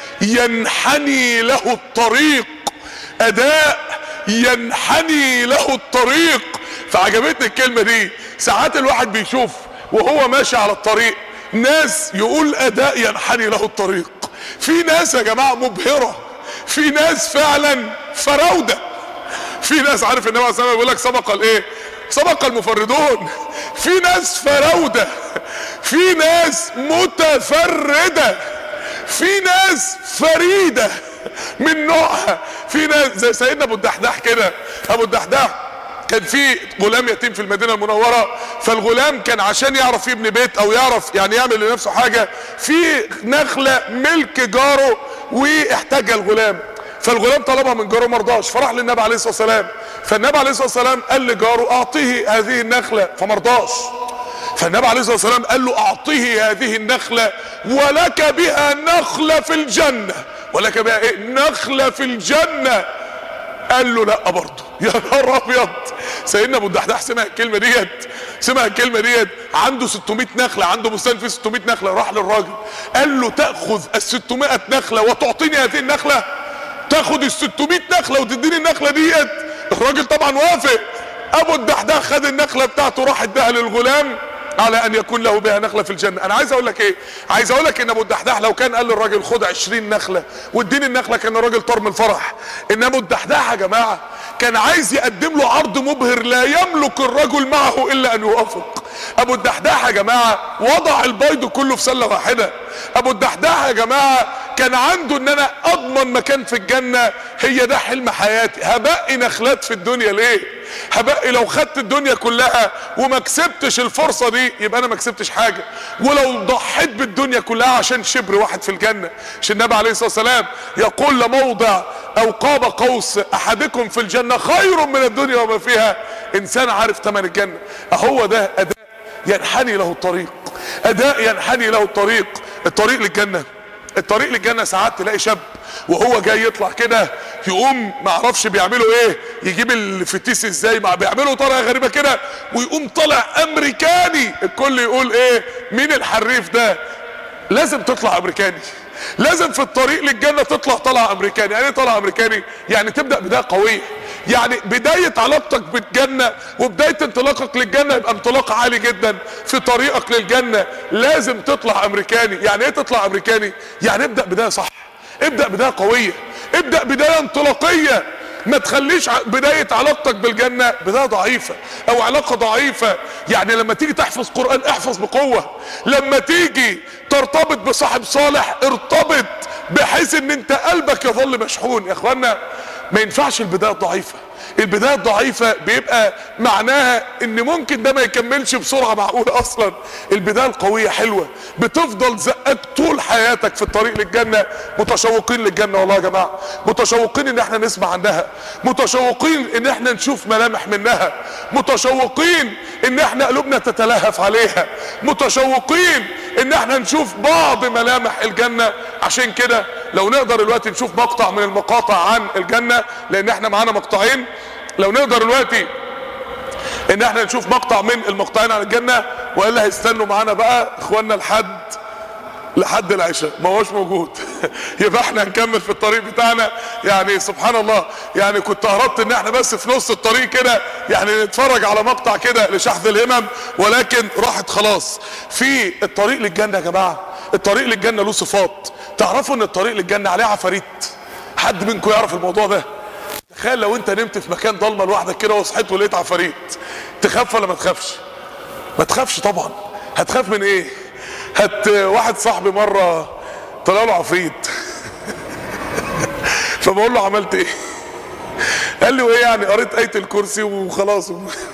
ينحني له الطريق، اداء ينحني له الطريق. فعجبتني الكلمة دي. ساعات الواحد بيشوف وهو ماشي على الطريق ناس يقول اداء ينحني له الطريق. في ناس يا جماعة مبهرة، في ناس فعلا فراودة، في ناس عارف النبي عليه الصلاة والسلام بيقول لك سبق الايه؟ سبق المفردون. في ناس فراودة، في ناس متفردة، في ناس فريدة من نوعها. في ناس زي سيدنا ابو الدحداح كده. ابو الدحداح كان في غلام يتيم في المدينة المنورة، فالغلام كان عشان يعرف يبني بيت او يعرف يعني يعمل لنفسه حاجة، في نخلة ملك جاره واحتاجها الغلام. فالغلام طلبها من جاره مرضاش، فراح للنبي عليه الصلاة والسلام. فالنبي عليه الصلاة والسلام قال لجاره اعطيه هذه النخلة، فمرضاش. فالنبي عليه الصلاة والسلام قال له اعطيه هذه النخلة ولك بها نخلة في الجنة. ولك بها ايه؟ نخلة في الجنة. قال له لا برضه. يا نهار ابيض. سيدنا ابو الدحداح سمع الكلمة ديت، عنده 600 نخلة، عنده بستان فيه 600 نخلة. راح للراجل قال له تأخذ ال 600 نخلة وتعطيني هذه النخلة؟ تاخد ال 600 نخلة وتديني النخلة ديت؟ الراجل طبعا وافق. ابو الدحداح خد النخلة بتاعته راح اداها للغلام على ان يكون له بها نخلة في الجنة. انا عايز اقول لك ايه؟ عايز اقول لك ان ابو الدحداح لو كان قال للراجل خد 20 نخلة واديني النخلة، كان الراجل طار من الفرح. ان ابو الدحداح يا جماعة كان عايز يقدم له عرض مبهر لا يملك الرجل معه الا ان يوافق. ابو الدحداح يا جماعة وضع البيض كله في سلة واحدة. ابو الدحداح يا جماعة كان عنده ان انا اضمن مكان في الجنة. هي ده حلم حياتي. هبقي نخلات في الدنيا ليه؟ هبقي لو خدت الدنيا كلها وما كسبتش الفرصة دي يبقى انا ما كسبتش حاجة. ولو ضحيت بالدنيا كلها عشان شبر واحد في الجنة. عشان النبي عليه الصلاة والسلام يقول لموضع او قاب قوس احدكم في الجنة خير من الدنيا وما فيها. انسان عارف ثمن الجنة. اهو ده اداء ينحني له الطريق، اداء ينحني له الطريق. الطريق للجنة، الطريق للجنة ساعات تلاقي شاب وهو جاي يطلع كده يقوم معرفش بيعملوا ايه، يجيب الفتيس ازاي، بيعملوا طريقة غريبة كده ويقوم طالع امريكاني. الكل يقول ايه؟ مين الحريف ده؟ لازم تطلع امريكاني. لازم في الطريق للجنة تطلع طلع امريكاني. يعني ايه طلع امريكاني؟ يعني تبدأ بداية قوية. يعني بداية علاقتك بالجنة وبداية انطلاقك للجنة يبقى انطلاق عالي جدا في طريقك للجنة. لازم تطلع امريكاني. يعني ايه تطلع امريكاني؟ يعني ابدأ بداية صح، ابدأ بداية قوية، ابدأ بداية انطلاقية. ما تخليش بداية علاقتك بالجنة بداية ضعيفة او علاقة ضعيفة. يعني لما تيجي تحفظ قرآن احفظ بقوة، لما تيجي ترتبط بصاحب صالح ارتبط بحيث ان انت قلبك يظل مشحون. يا اخوانا ما ينفعش البداية الضعيفة. البداية الضعيفة بيبقى معناها ان ممكن ده ما يكملش بسرعة معقولة اصلا. البداية القوية حلوة، بتفضل زقك طول حياتك في الطريق للجنة. متشوقين للجنة والله يا جماعة، متشوقين ان احنا نسمع عنها، متشوقين ان احنا نشوف ملامح منها، متشوقين ان احنا قلوبنا تتلهف عليها، متشوقين ان احنا نشوف بعض ملامح الجنة. عشان كده لو نقدر دلوقتي نشوف مقطع من المقاطع عن الجنة، لان احنا معانا مقطعين، لو نقدر دلوقتي ان احنا نشوف مقطع من المقطعين عن الجنة، والا هيستنوا معانا بقى اخواننا لحد العشاء ما هوش موجود. يبقى احنا هنكمل في الطريق بتاعنا. يعني سبحان الله، يعني كنت اردت ان احنا بس في نص الطريق كده يعني نتفرج على مقطع كده لشحذ الهمم، ولكن راحت خلاص. في الطريق للجنة يا جماعة، الطريق للجنة له صفات. تعرفوا ان الطريق للجنة عليه عفاريت؟ حد منكم يعرف الموضوع ده؟ تخيل لو انت نمت في مكان ضلمه لوحدك كده وصحيت ولقيت عفاريت، تخاف ولا ما تخافش؟ ما تخافش طبعا. هتخاف من ايه؟ واحد صاحبي مره طلع له عفريت فبقول له عملت ايه؟ قال لي وايه يعني؟ قريت آية الكرسي وخلاص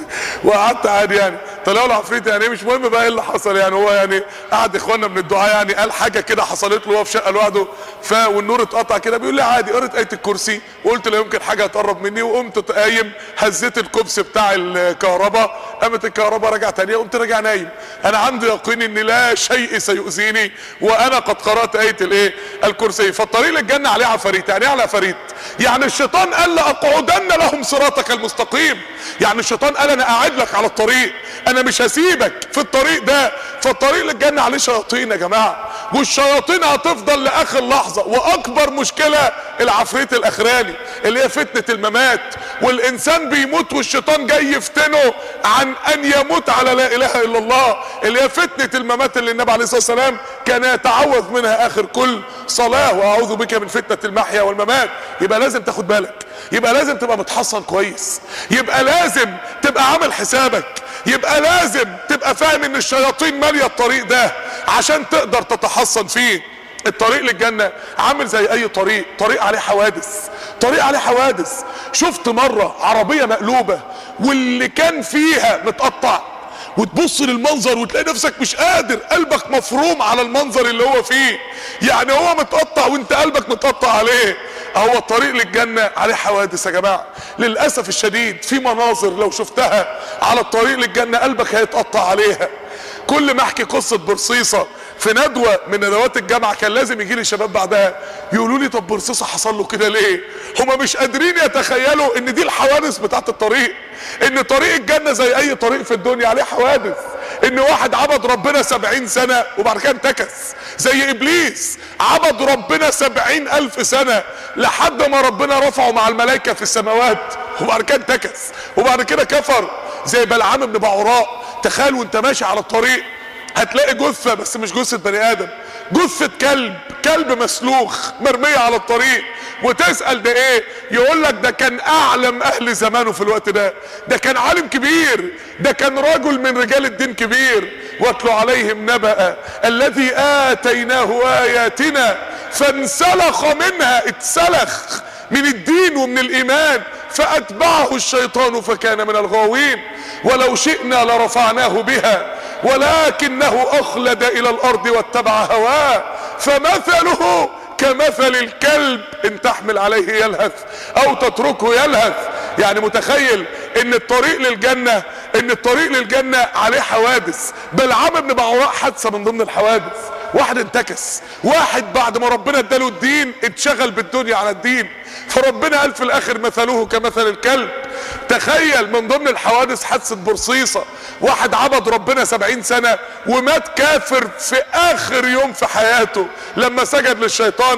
وقعدت عادي يعني. طلع له عفريت يعني مش مهم بقى ايه اللي حصل يعني. هو يعني قعد اخواننا من الدعاء يعني قال حاجه كده حصلت له وهو في شقه لوحده والنور اتقطع كده، بيقول لي عادي قريت آية الكرسي وقلت لا يمكن حاجه هتقرب مني، وقمت قايم هزيت الكبس بتاع الكهرباء، قامت الكهرباء رجع تانية، قمت راجع نايم. انا عندي يقين ان لا شيء سيؤذيني وانا قد قرات آية الايه؟ الكرسي. فالطريق للجنه عليه عفاريت. يعني ايه على عفاريت؟ يعني الشيطان قال لاقعدن لهم صراطك المستقيم. يعني الشيطان قال انا قاعد لك على الطريق، انا مش هسيبك في الطريق ده. فالطريق للجنه عليه شياطين يا جماعه، والشياطين هتفضل لاخر لحظه. واكبر مشكله العفريت الاخراني اللي هي فتنه الممات، والانسان بيموت والشيطان جاي يفتنه عن ان يموت على لا اله الا الله، اللي هي فتنه الممات اللي النبي عليه الصلاه والسلام كان يتعوذ منها اخر كل صلاه، واعوذ بك من فتنه المحيا والممات. يبقى لازم تاخد بالك، يبقى لازم تبقى متحصن كويس، يبقى لازم تبقى عامل حسابك، يبقى لازم تبقى فاهم ان الشياطين ماليه الطريق ده عشان تقدر تتحصن فيه. الطريق للجنه عامل زي اي طريق، طريق عليه حوادث، طريق عليه حوادث. شفت مره عربيه مقلوبه واللي كان فيها متقطع، وتبص للمنظر وتلاقي نفسك مش قادر، قلبك مفروم على المنظر اللي هو فيه. يعني هو متقطع وانت قلبك متقطع عليه. هو الطريق للجنة عليه حوادث يا جماعة للأسف الشديد. في مناظر لو شفتها على الطريق للجنة قلبك هيتقطع عليها. كل ما احكي قصة برصيصة في ندوة من ندوات الجامعة كان لازم يجي لي شباب بعدها يقولوا لي طب برصيصة حصل له كده ليه؟ هما مش قادرين يتخيلوا ان دي الحوادث بتاعت الطريق، ان طريق الجنة زي اي طريق في الدنيا عليه حوادث. ان واحد عبد ربنا 70 سنة وبعد كده انتكس، زي ابليس عبد ربنا 70,000 سنة لحد ما ربنا رفعه مع الملائكة في السماوات وبعد كده انتكس وبعد كده كفر، زي بلعام بن بعوراء. تخيل وانت ماشي على الطريق هتلاقي جثة، بس مش جثة بني ادم، جثة كلب مسلوخ مرمية على الطريق، وتسأل ده ايه؟ يقول لك ده كان اعلم اهل زمانه في الوقت ده كان عالم كبير، ده كان رجل من رجال الدين كبير. واتلو عليهم نبأ الذي آتيناه آياتنا فانسلخ منها، اتسلخ من الدين ومن الايمان، فاتبعه الشيطان فكان من الغاوين. ولو شئنا لرفعناه بها ولكنه اخلد الى الارض واتبع هواه فمثله كمثل الكلب ان تحمل عليه يلهث او تتركه يلهث. يعني متخيل ان الطريق للجنة عليه حوادث. بلعام بن بعوراء حادثة من ضمن الحوادث، واحد انتكس، واحد بعد ما ربنا اداله الدين اتشغل بالدنيا على الدين، فربنا قال في الاخر مثله كمثل الكلب. تخيل من ضمن الحوادث حادثة برصيصة، واحد عبد ربنا 70 سنة ومات كافر في اخر يوم في حياته لما سجد للشيطان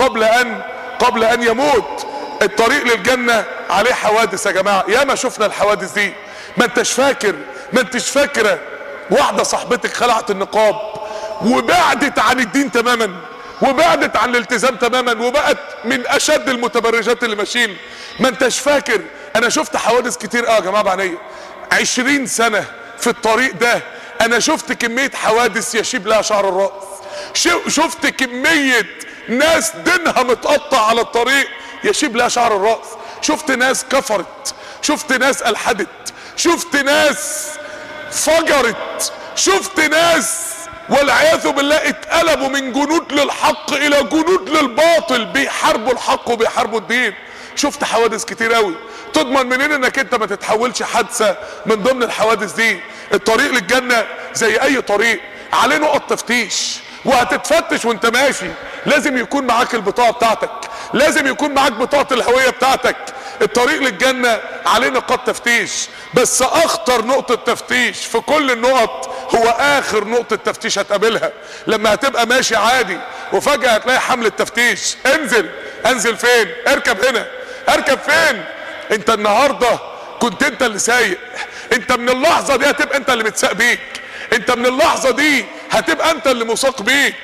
قبل ان يموت. الطريق للجنة عليه حوادث يا جماعة، ياما شفنا الحوادث دي. ما انتش فاكرة واحدة صاحبتك خلعت النقاب وبعدت عن الدين تماما، وبعدت عن الالتزام تماما، وبقت من اشد المتبرجات اللي ماشيين. ما انتش فاكر. انا شفت حوادث كتير يا جماعة بعنية 20 سنة في الطريق ده. انا شفت كمية حوادث يشيب لها شعر الرأس، شفت كمية ناس دينها متقطع على الطريق يشيب لها شعر الرأس، شفت ناس كفرت، شفت ناس الحدت، شفت ناس فجرت، شفت ناس والعياذ بالله اتقلبوا من جنود للحق الى جنود للباطل، بيحاربوا الحق وبيحاربوا الدين. شفت حوادث كتير قوي. تضمن منين انك انت ما تتحولش حادثة من ضمن الحوادث دي؟ الطريق للجنة زي اي طريق عليه نقط تفتيش، وهتتفتش وانت ماشي. لازم يكون معاك البطاقة بتاعتك، لازم يكون معاك بطاقة الهوية بتاعتك. الطريق للجنة عليه نقاط تفتيش، بس اخطر نقطة تفتيش في كل النقط هو اخر نقطة تفتيش هتقابلها، لما هتبقى ماشي عادي وفجأة هتلاقي حملة تفتيش. انزل فين؟ اركب هنا. اركب فين؟ انت النهاردة كنت انت اللي سايق، انت من اللحظة دي هتبقى انت اللي متساق بيك، انت من اللحظة دي هتبقى انت اللي مساق بيك.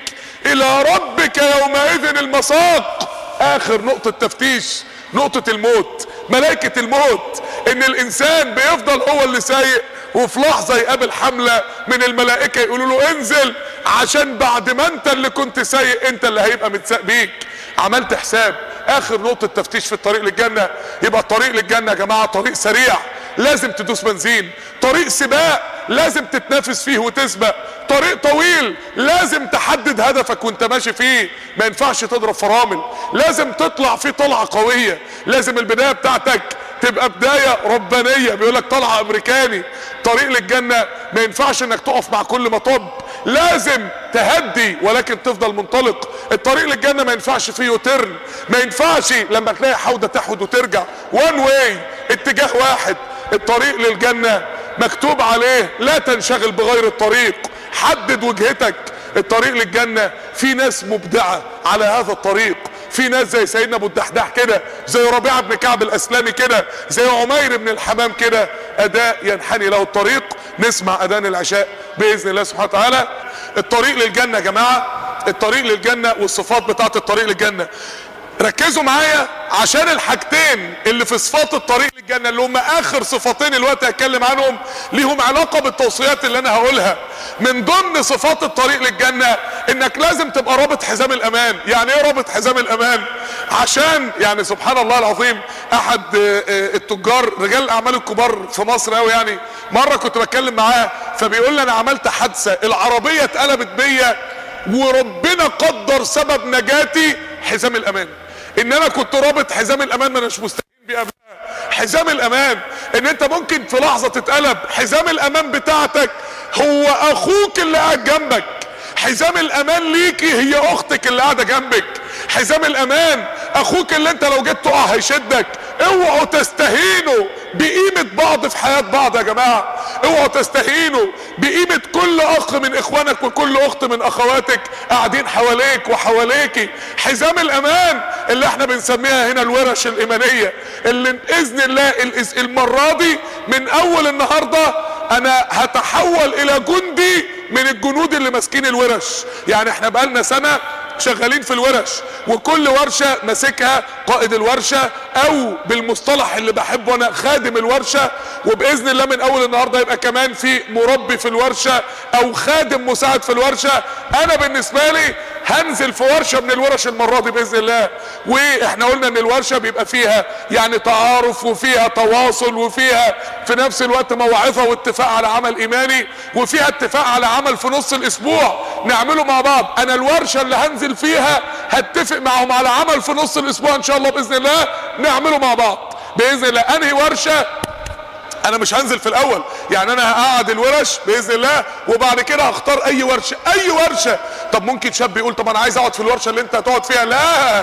الى ربك يومئذ المساق. اخر نقطة تفتيش نقطة الموت، ملائكة الموت، ان الانسان بيفضل هو اللي سايق، وفي لحظة يقابل حملة من الملائكة يقولوا له انزل، عشان بعد ما انت اللي كنت سايق انت اللي هيبقى متساق بيك. عملت حساب. اخر نقطة تفتيش في الطريق للجنة. يبقى الطريق للجنة يا جماعة طريق سريع، لازم تدوس بنزين. طريق سباق، لازم تتنافس فيه وتسبق. طريق طويل، لازم تحدد هدفك وانت ماشي فيه، ما ينفعش تضرب فرامل، لازم تطلع فيه طلعة قوية. لازم البداية بتاعتك تبقى بداية ربانية، بيقولك طلعة امريكاني. طريق للجنة ما ينفعش انك تقف مع كل مطب، لازم تهدي ولكن تفضل منطلق. الطريق للجنة ما ينفعش فيه يوترن، ما ينفعش لما تلاقي حودة تحود وترجع، وان واي، اتجاه واحد. الطريق للجنة مكتوب عليه لا تنشغل بغير الطريق، حدد وجهتك. الطريق للجنة في ناس مبدعة على هذا الطريق، في ناس زي سيدنا ابو الدحداح كده، زي ربيعة بن كعب الاسلامي كده، زي عمير بن الحمام كده، اداء ينحني له الطريق. نسمع اذان العشاء باذن الله سبحانه وتعالى. الطريق للجنة يا جماعة، الطريق للجنة والصفات بتاعت الطريق للجنة. ركزوا معايا عشان الحاجتين اللي في صفات الطريق للجنة اللي هم اخر صفتين الوقت هتكلم عنهم ليهم علاقة بالتوصيات اللي انا هقولها. من ضمن صفات الطريق للجنة انك لازم تبقى رابط حزام الامان. يعني ايه رابط حزام الامان؟ عشان يعني سبحان الله العظيم، احد التجار رجال الاعمال الكبار في مصر قوي، يعني مرة كنت بتكلم معاه فبيقول لي انا عملت حادثة، العربية اتقلبت بيا وربنا قدر سبب نجاتي حزام الامان. ان انا كنت رابط حزام الامان، ما اناش مستهين بيه. حزام الامان ان انت ممكن في لحظة تتقلب. حزام الامان بتاعتك هو اخوك اللي قاعد جنبك، حزام الامان ليكي هي اختك اللي قاعدة جنبك، حزام الامان اخوك اللي انت لو جيت تقع هيشدك. اوعوا تستهينوا بقيمة بعض في حياة بعض يا جماعة، اوعوا تستهينوا بقيمة كل اخ من اخوانك وكل اخت من اخواتك قاعدين حواليك وحواليكي. حزام الامان اللي احنا بنسميها هنا الورش الايمانية، اللي باذن الله المرة دي من اول النهاردة انا هتحول الى جندي من الجنود اللي ماسكين الورش. يعني احنا بقالنا سنة شغالين في الورش، وكل ورشة ماسكها قائد الورشة، او بالمصطلح اللي بحبه انا خادم الورشة. وباذن الله من اول النهاردة يبقى كمان في مربي في الورشة او خادم مساعد في الورشة. انا بالنسبة لي هنزل في ورشة من الورش المرة دي باذن الله. واحنا قلنا ان الورشة بيبقى فيها يعني تعارف وفيها تواصل وفيها في نفس الوقت موعظة واتفاق على عمل ايماني، وفيها اتفاق على عمل في نص الاسبوع نعمله مع بعض. انا الورشة اللي هنزل فيها هتفق معهم على عمل في نص الاسبوع ان شاء الله باذن الله نعمله مع بعض باذن الله. انهي ورشة؟ انا مش هنزل في الاول، يعني انا هقعد الورش باذن الله وبعد كده هختار اي ورشة. اي ورشة. طب ممكن شاب يقول طب انا عايز اقعد في الورشة اللي انت هتقعد فيها. لا،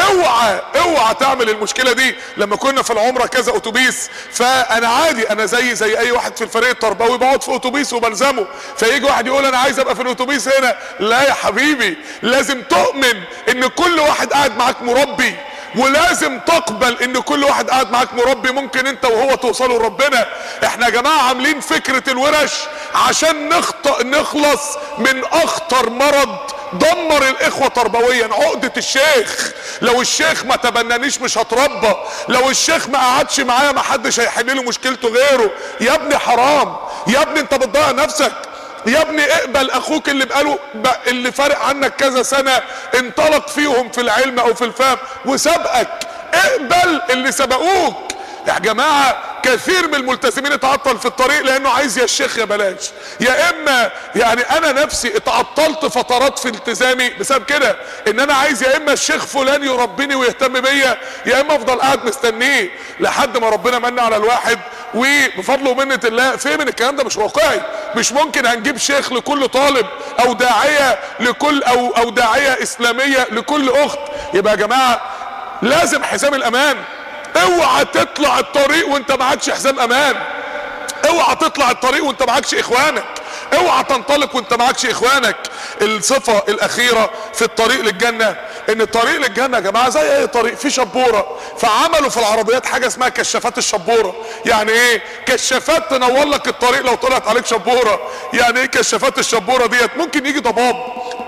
اوعى تعمل المشكلة دي. لما كنا في العمرة كذا اتوبيس، فانا عادي انا زي اي واحد في الفريق التربوي بقعد في اتوبيس وبلزمه، فيجي واحد يقول انا عايز ابقى في الاتوبيس هنا. لا يا حبيبي، لازم تؤمن ان كل واحد قاعد معاك مربي، ولازم تقبل ان كل واحد قاعد معاك مربي ممكن انت وهو توصلوا لربنا. احنا يا جماعة عاملين فكرة الورش عشان نخلص من اخطر مرض دمر الاخوة تربويا، عقدة الشيخ. لو الشيخ ما تبنانيش مش هتربى، لو الشيخ ما قعدش معايا ما حدش هيحل له مشكلته غيره. يا ابني حرام، يا ابني انت بتضيع نفسك. يا ابني اقبل اخوك اللي فارق عنك كذا سنة انطلق فيهم في العلم او في الفهم وسبقك. اقبل اللي سبقوك. يا جماعة كثير من الملتزمين اتعطل في الطريق لانه عايز يا الشيخ يا بلاش، يا اما يعني انا نفسي اتعطلت فترات في التزامي بسبب كده، ان انا عايز يا اما الشيخ فلان يربيني ويهتم بيا، يا اما افضل قاعد مستنيه لحد ما ربنا من على الواحد. وبفضل ومنة الله فهم ان الكلام ده مش واقعي. مش ممكن هنجيب شيخ لكل طالب او داعية لكل او داعية اسلامية لكل اخت. يبقى يا جماعة لازم حزام الامان. اوعى تطلع الطريق وانت معكش حزام امان، اوعى تطلع الطريق وانت معكش اخوانك، اوعى تنطلق وانت معكش اخوانك. الصفة الاخيرة في الطريق للجنة ان الطريق للجنة يا جماعة زي اي طريق في شبورة، فعملوا في العربيات حاجة اسمها كشافات الشبورة. يعني ايه كشافات تنور لك الطريق لو طلعت عليك شبورة؟ يعني ايه كشافات الشبورة ديت؟ ممكن يجي ضباب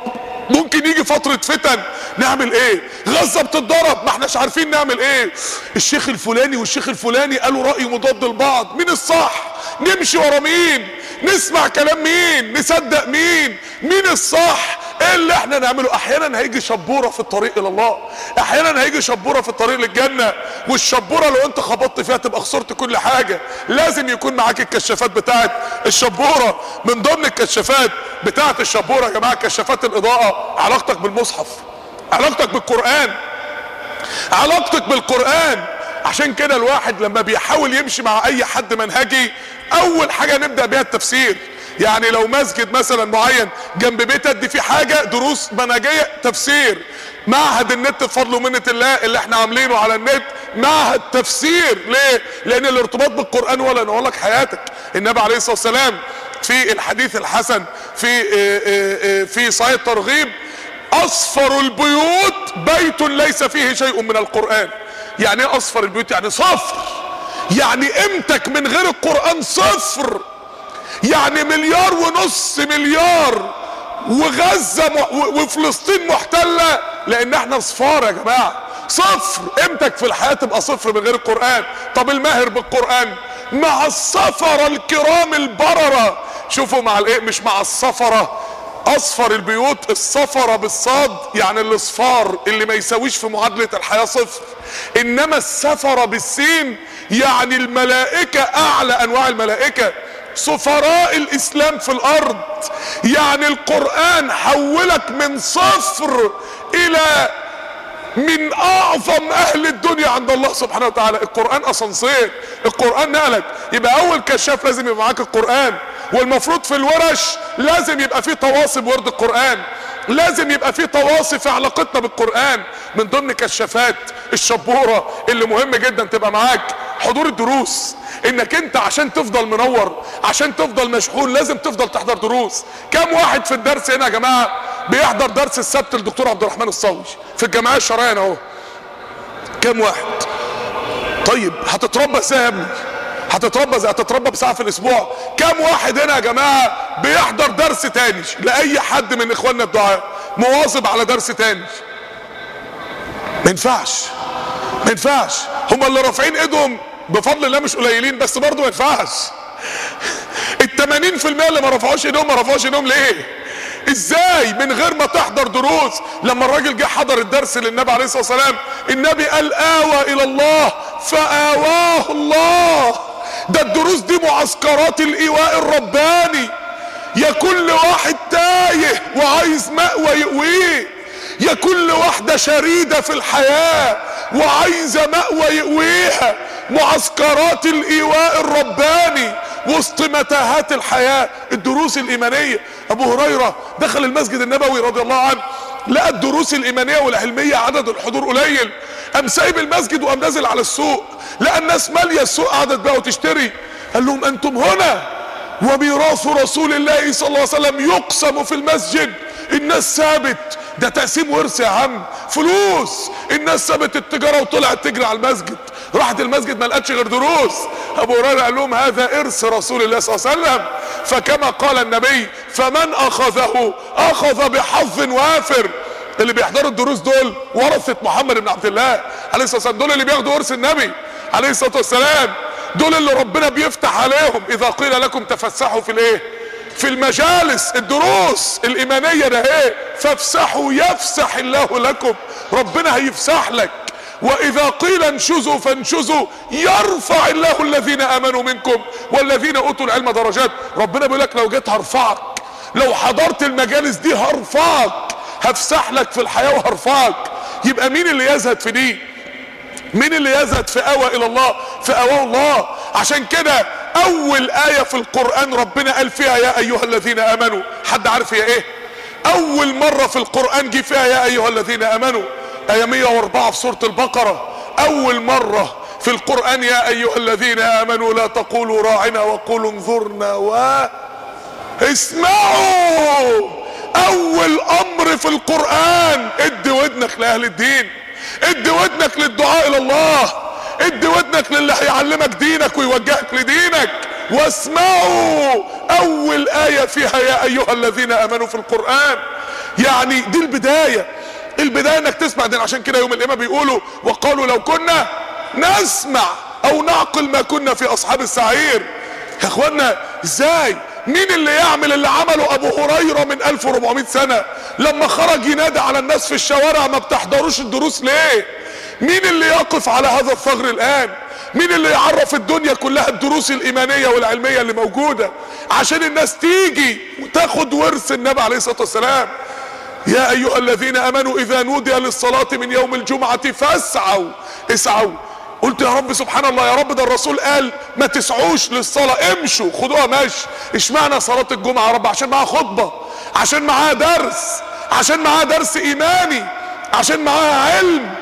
ممكن يجي فترة فتن، نعمل ايه؟ غزة بتتضرب، ما احناش عارفين نعمل ايه. الشيخ الفلاني والشيخ الفلاني قالوا رأي مضاد لبعض، مين الصح؟ نمشي ورا مين؟ نسمع كلام مين؟ نصدق مين؟ مين الصح؟ ايه اللي احنا نعمله؟ احيانا هيجي شبورة في الطريق الى الله، احيانا هيجي شبورة في الطريق للجنة، والشبورة لو انت خبطت فيها تبقى خسرت كل حاجة. لازم يكون معاك الكشافات بتاعت الشبورة. من ضمن الكشافات بتاعت الشبورة يا جماعة كشافات الاضاءة، علاقتك بالمصحف، علاقتك بالقرآن، علاقتك بالقرآن. عشان كده الواحد لما بيحاول يمشي مع اي حد منهجي، اول حاجة نبدأ بيها التفسير. يعني لو مسجد مثلا معين جنب بيت ادي فيه حاجة دروس منهجية تفسير. معهد النت بفضل ومنة الله اللي احنا عاملينه على النت معهد تفسير. ليه؟ لان الارتباط بالقرآن ولا نقولك حياتك. النبي عليه الصلاة والسلام في الحديث الحسن في صحيح الترغيب، اصفر البيوت بيت ليس فيه شيء من القرآن. يعني ايه اصفر البيوت؟ يعني صفر، يعني قيمتك من غير القرآن صفر. يعني 1.5 مليار وغزة وفلسطين محتلة لان احنا صفار يا جماعة، صفر. قيمتك في الحياة تبقى صفر من غير القرآن. طب الماهر بالقرآن مع السفرة الكرام البررة، شوفوا مع الايه، مش مع السفرة. اصفر البيوت السفرة بالصاد يعني الاصفار اللي ما يساويش في معادلة الحياة صفر، انما السفرة بالسين يعني الملائكة، اعلى انواع الملائكة، سفراء الاسلام في الارض. يعني القرآن حولك من صفر الى من اعظم اهل الدنيا عند الله سبحانه وتعالى. القرآن اسانسير، القرآن نقلك. يبقى اول كشاف لازم يبقى معاك القرآن. والمفروض في الورش لازم يبقى فيه تواصي بورد القرآن، لازم يبقى فيه تواصي في علاقتنا بالقرآن. من ضمن كشافات الشبورة اللي مهم جدا تبقى معاك حضور الدروس. انك انت عشان تفضل منور، عشان تفضل مشحون، لازم تفضل تحضر دروس. كم واحد في الدرس هنا يا جماعة بيحضر درس السبت الدكتور عبد الرحمن الصاوي في الجمعية الشرعية اهو؟ كم واحد؟ طيب هتتربى ازاي يا ابني؟ هتتربى ازاي؟ هتتربى بساعة في الاسبوع. كم واحد هنا يا جماعة بيحضر درس تاني لاي حد من اخواننا الدعاء، مواظب على درس تاني؟ ما ينفعش، ما ينفعش. هم اللي رافعين ايدهم بفضل الله مش قليلين، بس برضه ما ينفعش. ال80% اللي ما رفعوش ايدهم ما رفعوش ايدهم ليه؟ ازاي من غير ما تحضر دروس؟ لما الراجل جه حضر الدرس للنبي عليه الصلاه والسلام، النبي قال آوى الى الله فآواه الله. ده الدروس دي معسكرات الايواء الرباني. يا كل واحد تايه وعايز مأوى يقويه، يا كل واحدة شريدة في الحياة وعايزة مأوى يقويها، معسكرات الايواء الرباني وسط متاهات الحياة. الدروس الايمانية. ابو هريرة دخل المسجد النبوي رضي الله عنه، لقى الدروس الايمانية والعلمية عدد الحضور قليل، قام سايب المسجد وقام نازل على السوق، لقى الناس مالية السوق قعدت بقى وتشتري. قال لهم انتم هنا وميراث رسول الله صلى الله عليه وسلم يقسم في المسجد. الناس سابت، ده تقسيم ورث يا عم، فلوس. الناس سابت التجارة وطلعت تجري على المسجد، راحت المسجد ما لقتش غير دروس. ابو هريره قال لهم هذا ارث رسول الله صلى الله عليه وسلم، فكما قال النبي فمن اخذه اخذ بحظ وافر. اللي بيحضروا الدروس دول ورثة محمد بن عبد الله عليه الصلاه والسلام، دول اللي بياخدوا ورث النبي عليه الصلاه والسلام، دول اللي ربنا بيفتح عليهم. اذا قيل لكم تفسحوا في الايه؟ في المجالس الدروس الايمانيه ده ايه؟ فافسحوا يفسح الله لكم، ربنا هيفسح لك. واذا قيل انشزوا فانشزوا يرفع الله الذين امنوا منكم والذين اوتوا العلم درجات. ربنا بيقول لك لو جيت هرفعك، لو حضرت المجالس دي هرفعك، هفسح لك في الحياه وهرفعك. يبقى مين اللي يزهد في دي؟ مين اللي يزهد في اوى الى الله؟ في اوى الله. عشان كده اول ايه في القران ربنا قال فيها يا ايها الذين امنوا. حد عارف هي ايه؟ اول مره في القران جه فيها يا ايها الذين امنوا، آية 104 في سورة البقرة. أول مرة في القرآن يا أيها الذين آمنوا لا تقولوا راعنا وقولوا انظرنا اسمعوا. أول أمر في القرآن ادي ودنك لأهل الدين، ادي ودنك للدعاء إلى الله، ادي ودنك للي هيعلمك دينك ويوجهك لدينك. واسمعوا. أول آية فيها يا أيها الذين آمنوا في القرآن. يعني دي البداية، البداية انك تسمع دين. عشان كده يوم القيامة بيقولوا وقالوا لو كنا نسمع او نعقل ما كنا في اصحاب السعير. يا اخوانا ازاي؟ مين اللي يعمل اللي عمله ابو هريرة من 1400 سنة لما خرج ينادي على الناس في الشوارع ما بتحضروش الدروس ليه؟ مين اللي يقف على هذا الثغر الان؟ مين اللي يعرف الدنيا كلها الدروس الايمانية والعلمية اللي موجودة عشان الناس تيجي وتاخد ورث النبي عليه الصلاة والسلام؟ يا ايها الذين امنوا اذا نودي للصلاة من يوم الجمعة فاسعوا. اسعوا. قلت يا رب سبحان الله، يا رب ده الرسول قال ما تسعوش للصلاة، امشوا خدوها ماشي. اشمعنى صلاة الجمعة يا رب؟ عشان معاها خطبة، عشان معاها درس، عشان معاها درس ايماني، عشان معاها علم.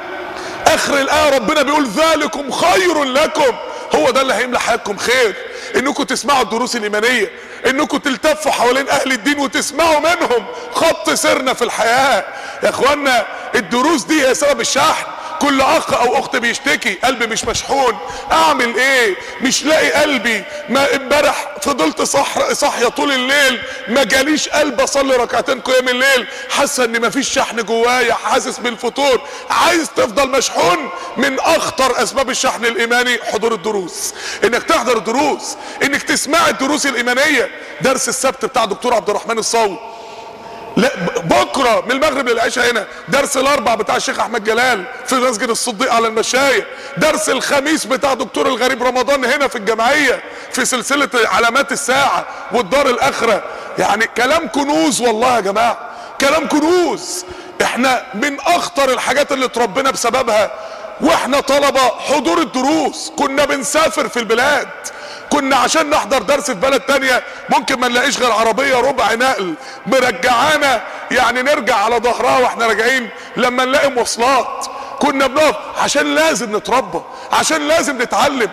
اخر الايه ربنا بيقول ذلكم خير لكم. هو ده اللي هيملى حياتكم خير، انكم تسمعوا الدروس الايمانيه، انكم تلتفوا حوالين اهل الدين وتسمعوا منهم خط سيرنا في الحياه. يا اخوانا الدروس دي هي سبب الشحن. كل اخ او اخت بيشتكي قلبي مش مشحون، اعمل ايه؟ مش لاقي قلبي، ما امبارح فضلت صاحيه طول الليل ما جاليش قلب اصلي ركعتين قيام الليل، حاسه ان مفيش شحن جوايا، حاسس بالفتور. عايز تفضل مشحون؟ من اخطر اسباب الشحن الايماني حضور الدروس، انك تحضر الدروس، انك تسمع الدروس الايمانيه. درس السبت بتاع دكتور عبد الرحمن الصاوي، لا بكره من المغرب للعشاء هنا. درس الاربع بتاع الشيخ احمد جلال في مسجد الصديق على المشاية. درس الخميس بتاع دكتور الغريب رمضان هنا في الجمعية في سلسلة علامات الساعة والدار الاخرة. يعني كلام كنوز والله يا جماعة، كلام كنوز. احنا من اخطر الحاجات اللي اتربينا بسببها واحنا طلبة حضور الدروس. كنا بنسافر في البلاد، كنا عشان نحضر درس في بلد تانية ممكن ما نلاقيش غير عربية ربع نقل مرجعانا، يعني نرجع على ظهرها واحنا راجعين لما نلاقي مواصلات. كنا بنقف عشان لازم نتربى، عشان لازم نتعلم.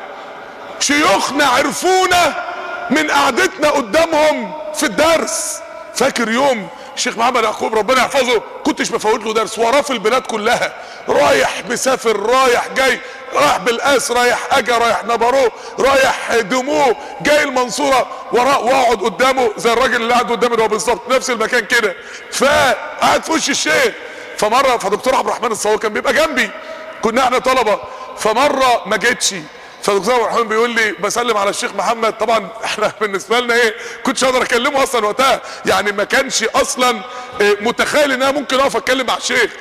شيوخنا عرفونا من قعدتنا قدامهم في الدرس. فاكر يوم الشيخ محمد يعقوب ربنا يحفظه كنتش بفوت له درس، وراه في البلاد كلها، رايح مسافر رايح جاي، رايح بالقاس رايح اجا، رايح نبرو، رايح دموع، جاي المنصوره، وراه واقعد قدامه زي الراجل اللي قاعد قدامي ده بالظبط، نفس المكان كده. فقعد في وش الشيخ. فمره فدكتور عبد الرحمن الصاوي كان بيبقى جنبي، كنا احنا طلبه. فمره ما جيتش، فدكتور عبد الرحمن بيقول لي بسلم على الشيخ محمد. طبعا احنا بالنسبه لنا ايه، كنتش اقدر اكلمه اصلا وقتها، يعني ما كانش اصلا متخيل ان انا ممكن اقف اتكلم مع الشيخ.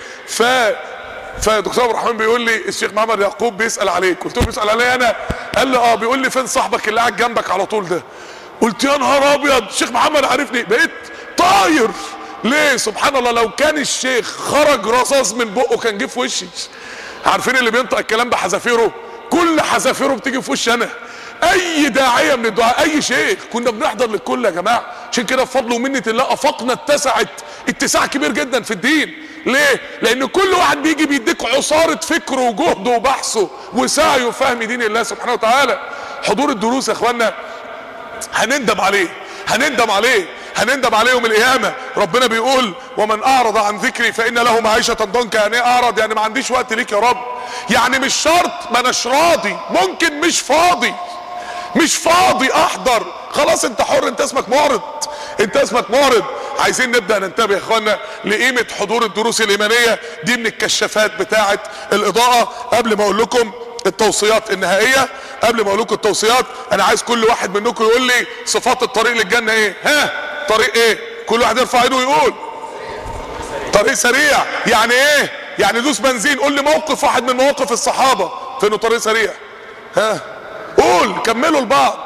فدكتور عبد الرحمن بيقول لي الشيخ محمد يعقوب بيسال عليك. قلت له بيسال عليا انا؟ قال لي اه. بيقول لي فين صاحبك اللي قاعد جنبك على طول ده؟ قلت يا نهار ابيض، الشيخ محمد عارفني. بقيت طاير. ليه؟ سبحان الله، لو كان الشيخ خرج رصاص من بقه كان جه في وشي. عارفين اللي بينطق الكلام بحذافيره؟ كل حذافيره بتيجي في وش انا. اي داعيه من الدعاء، اي شيخ، كنا بنحضر للكل يا جماعه. عشان كده بفضل ومنه الله افقنا اتسعت اتساع كبير جدا في الدين. ليه؟ لان كل واحد بيجي بيديك عصاره فكره وجهده وبحثه وسعيه وفهم دين الله سبحانه وتعالى. حضور الدروس يا اخوانا هنندم عليه، هنندم عليه، هنندم عليه يوم القيامه. ربنا بيقول ومن اعرض عن ذكري فان له معيشه ضنكا. يعني ايه اعرض؟ يعني ما عنديش وقت ليك يا رب. يعني مش شرط ما اناش راضي، ممكن مش فاضي، مش فاضي احضر. خلاص انت حر، انت اسمك معرض، انت اسمك معرض. عايزين نبدا ننتبه يا اخوانا لقيمه حضور الدروس الايمانيه دي من الكشافات بتاعه الاضاءه. قبل ما اقول لكم التوصيات النهائيه، قبل ما اقول لكم التوصيات، انا عايز كل واحد منكم يقول لي صفات الطريق للجنه ايه؟ ها؟ طريق ايه؟ كل واحد يرفع ايده ويقول. طريق سريع. يعني ايه؟ يعني دوس بنزين. قول لي موقف واحد من مواقف الصحابه في انه طريق سريع. ها؟ قول، كملوا لبعض.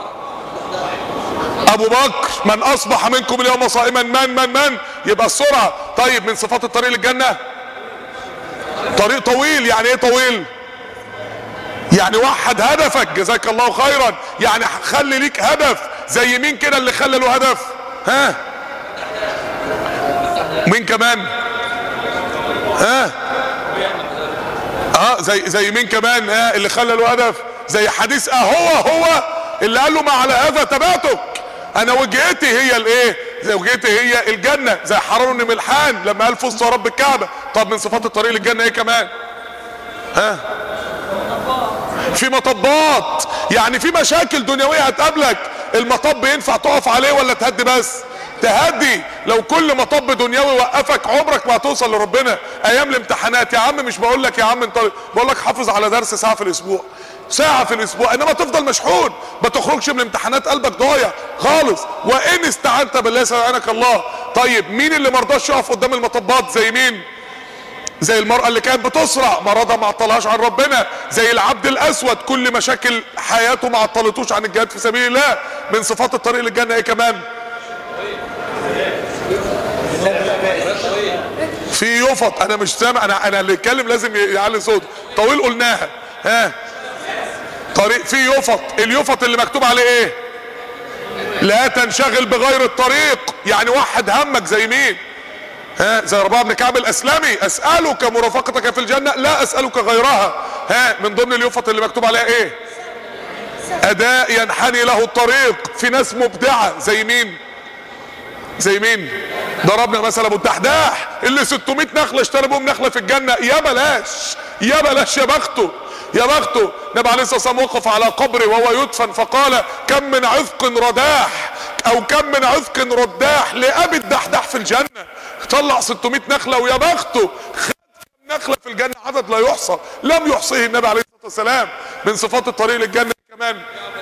ابو بكر من اصبح منكم اليوم صائما من يبقى السرعه. طيب من صفات الطريق للجنه طريق طويل. يعني ايه طويل؟ يعني وحد هدفك، جزاك الله خيرا. يعني خلي ليك هدف. زي مين كده اللي خلى له هدف؟ ها؟ مين كمان؟ ها؟ زي مين كمان؟ ها اللي خلى له هدف؟ زي حديث هو اللي قال له ما على هذا تبعتك، انا وجهتي هي الايه؟ وجهتي هي الجنه. زي حرار بن ملحان لما قال فزت رب الكعبه. طب من صفات الطريق للجنه ايه كمان؟ ها؟ في مطبات، يعني في مشاكل دنيوية هتقابلك، المطب ينفع تقف عليه ولا تهدي بس؟ تهدي. لو كل مطب دنيوي وقفك عمرك ما هتوصل لربنا. ايام الامتحانات يا عم مش بقول لك يا عم انت، بقول لك حافظ على درس ساعة في الاسبوع، ساعة في الاسبوع، انما تفضل مشحون، ما تخرجش من الامتحانات قلبك ضايع خالص. وان استعنت بالله سيعينك الله. طيب مين اللي مرضاش يقف قدام المطبات؟ زي مين؟ زي المرأة اللي كانت بتسرع، مرضها ما عطلهاش عن ربنا. زي العبد الاسود، كل مشاكل حياته ما عطلتوش عن الجهاد في سبيل الله. من صفات الطريق للجنة ايه كمان؟ في يفط. انا مش سامع، انا اللي يتكلم لازم يعلي صوته. طويل قلناها. ها، طريق في يفط. اليفط اللي مكتوب عليه ايه؟ لا تنشغل بغير الطريق. يعني وحد همك. زي مين؟ ها، زي رباعة بن كعب الاسلمي، اسألك مرافقتك في الجنة لا اسألك غيرها. ها، من ضمن اليفط اللي مكتوب عليها ايه؟ اداء ينحني له الطريق. في ناس مبدعة. زي مين؟ زي مين؟ ضربنا مثلا ابو الدحداح اللي 600 نخله اشترى بهم نخله في الجنه. يا بلاش يا بلاش، يا بخته يا بخته. النبي عليه الصلاه والسلام وقف على قبره وهو يدفن فقال كم من عذق رداح او كم من عذق رداح لابي الدحداح في الجنه. طلع 600 نخله ويا بخته خد نخله في الجنه عدد لا يحصى لم يحصيه النبي عليه الصلاه والسلام. من صفات الطريق للجنه كمان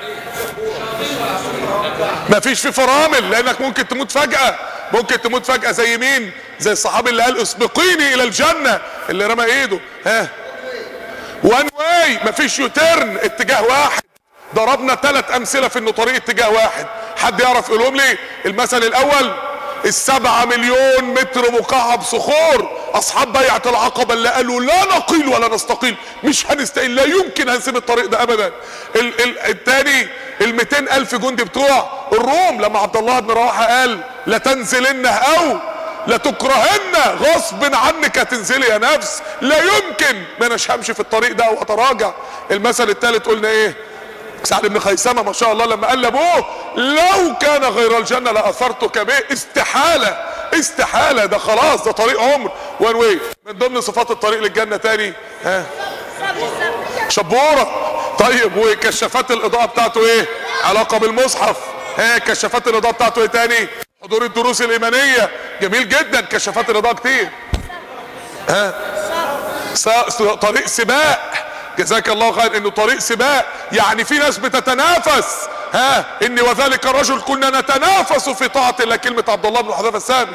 مفيش في فرامل، لانك ممكن تموت فجأة، ممكن تموت فجأة. زي مين؟ زي الصحابي اللي قال اسبقيني الى الجنة، اللي رمى ايده. ها، وان واي، مفيش يوترن، اتجاه واحد. ضربنا 3 امثلة في انه طريق اتجاه واحد. حد يعرف يقولهم لي؟ المثل الاول، 7 مليون متر مكعب صخور اصحاب بيعة العقبة اللي قالوا لا نقيل ولا نستقيل، مش هنستقيل، لا يمكن هنسيب الطريق ده ابدا. الثاني، 200,000 جندي بتوع الروم لما عبد الله بن رواحه قال لتنزلن او لتكرهن غصب عنك هتنزلي يا نفس، لا يمكن ما اناش همشي في الطريق ده واتراجع. المثل الثالث قلنا ايه؟ سعد بن خيثمة ما شاء الله لما قال لابوه لو كان غير الجنة لأثرتك به. استحالة استحالة، ده خلاص ده طريق عمر وان واي. من ضمن صفات الطريق للجنة تاني، ها، شبورة. طيب وكشافات الاضاءة بتاعته ايه؟ علاقة بالمصحف. ها، كشافات الاضاءة بتاعته ايه تاني؟ حضور الدروس الايمانية. جميل جدا، كشافات الاضاءة كتير. ها، طريق سباق. جزاك الله خير. انه طريق سباق، يعني في ناس بتتنافس. ها، اني وذلك الرجل كنا نتنافس في طاعة الله. كلمة عبد الله بن حذيفة السامي.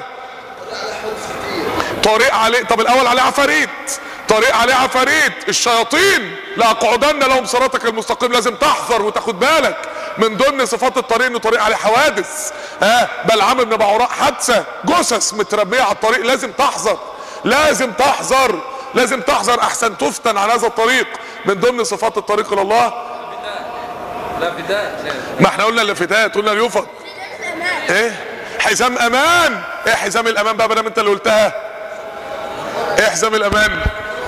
طريق عليه، طب الاول عليه عفاريت، طريق عليه عفاريت الشياطين. لاقعدن لهم صراطك المستقيم. لازم تحذر وتاخد بالك. من ضمن صفات الطريق انه طريق عليه حوادث. ها، بلعام بن بعوراء حادثة، جثث متربية على الطريق. لازم تحذر، لازم تحذر، لازم تحذر احسن تفتن على هذا الطريق. من ضمن صفات الطريق الى الله لافتات. ما احنا قلنا اللافتات، قلنا اليفط. ايه؟ حزام امان. ايه حزام الامان بقى بدل انت اللي قلتها؟ ايه حزام الامان؟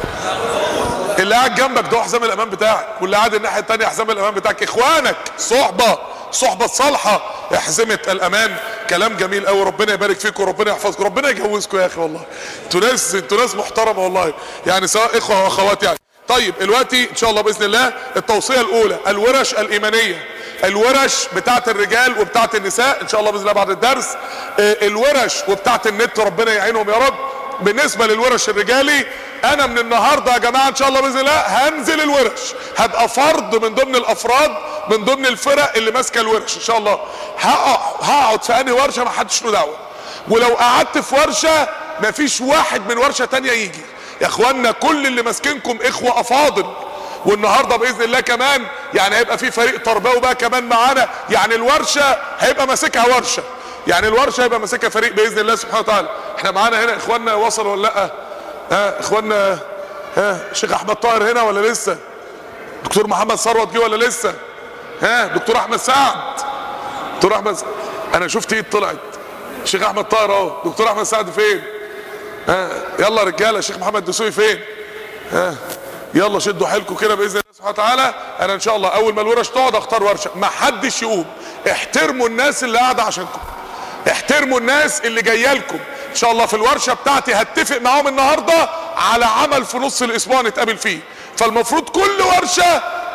اللي قاعد جنبك ده حزام الامان بتاعك، واللي قاعد الناحيه الثانيه حزام الامان بتاعك. اخوانك، صحبه الصالحه احزمه الامان. كلام جميل قوي. ربنا يبارك فيكم وربنا يحفظكم، ربنا يجوزكم يا اخي. والله انتوا ناس محترمه والله، يعني سواء اخوه واخوات يعني. طيب دلوقتي ان شاء الله باذن الله التوصيه الاولى الورش الايمانيه، الورش بتاعت الرجال وبتاعت النساء ان شاء الله باذن الله بعد الدرس. الورش وبتاعت النت ربنا يعينهم يا رب. بالنسبه للورش الرجالي، انا من النهارده يا جماعه ان شاء الله باذن الله هنزل الورش، هبقى فرد من ضمن الافراد من ضمن الفرق اللي ماسكه الورش ان شاء الله. هقعد في انهي ورشه ما حدش له دعوه، ولو قعدت في ورشه مفيش واحد من ورشه تانيه يجي. يا اخوانا كل اللي ماسكينكم اخوه افاضل، والنهارده باذن الله كمان يعني هيبقى في فريق تربوي بقى كمان معانا. يعني الورشه هيبقى ماسكها ورشه، يعني الورشه هيبقى ماسكها فريق باذن الله سبحانه وتعالى. احنا معانا هنا اخواننا وصلوا ولا لا؟ ها اخواننا، ها الشيخ احمد طاهر هنا ولا لسه؟ دكتور محمد ثروت جه ولا لسه؟ ها دكتور احمد سعد، دكتور احمد انا شفت ايد طلعت. الشيخ احمد طاهر اهو. دكتور احمد سعد فين؟ ها يلا رجاله. الشيخ محمد دسوقي فين؟ ها يلا شدوا حيلكم كده باذن الله سبحانه وتعالى. انا ان شاء الله اول ما الورش تقعد اختار ورشه، ما حدش يقوم. احترموا الناس اللي قاعده عشانكم، احترموا الناس اللي جايه لكم. ان شاء الله في الورشه بتاعتي هتفق معاهم النهارده على عمل في نص الاسبوع نتقابل فيه. فالمفروض كل ورشه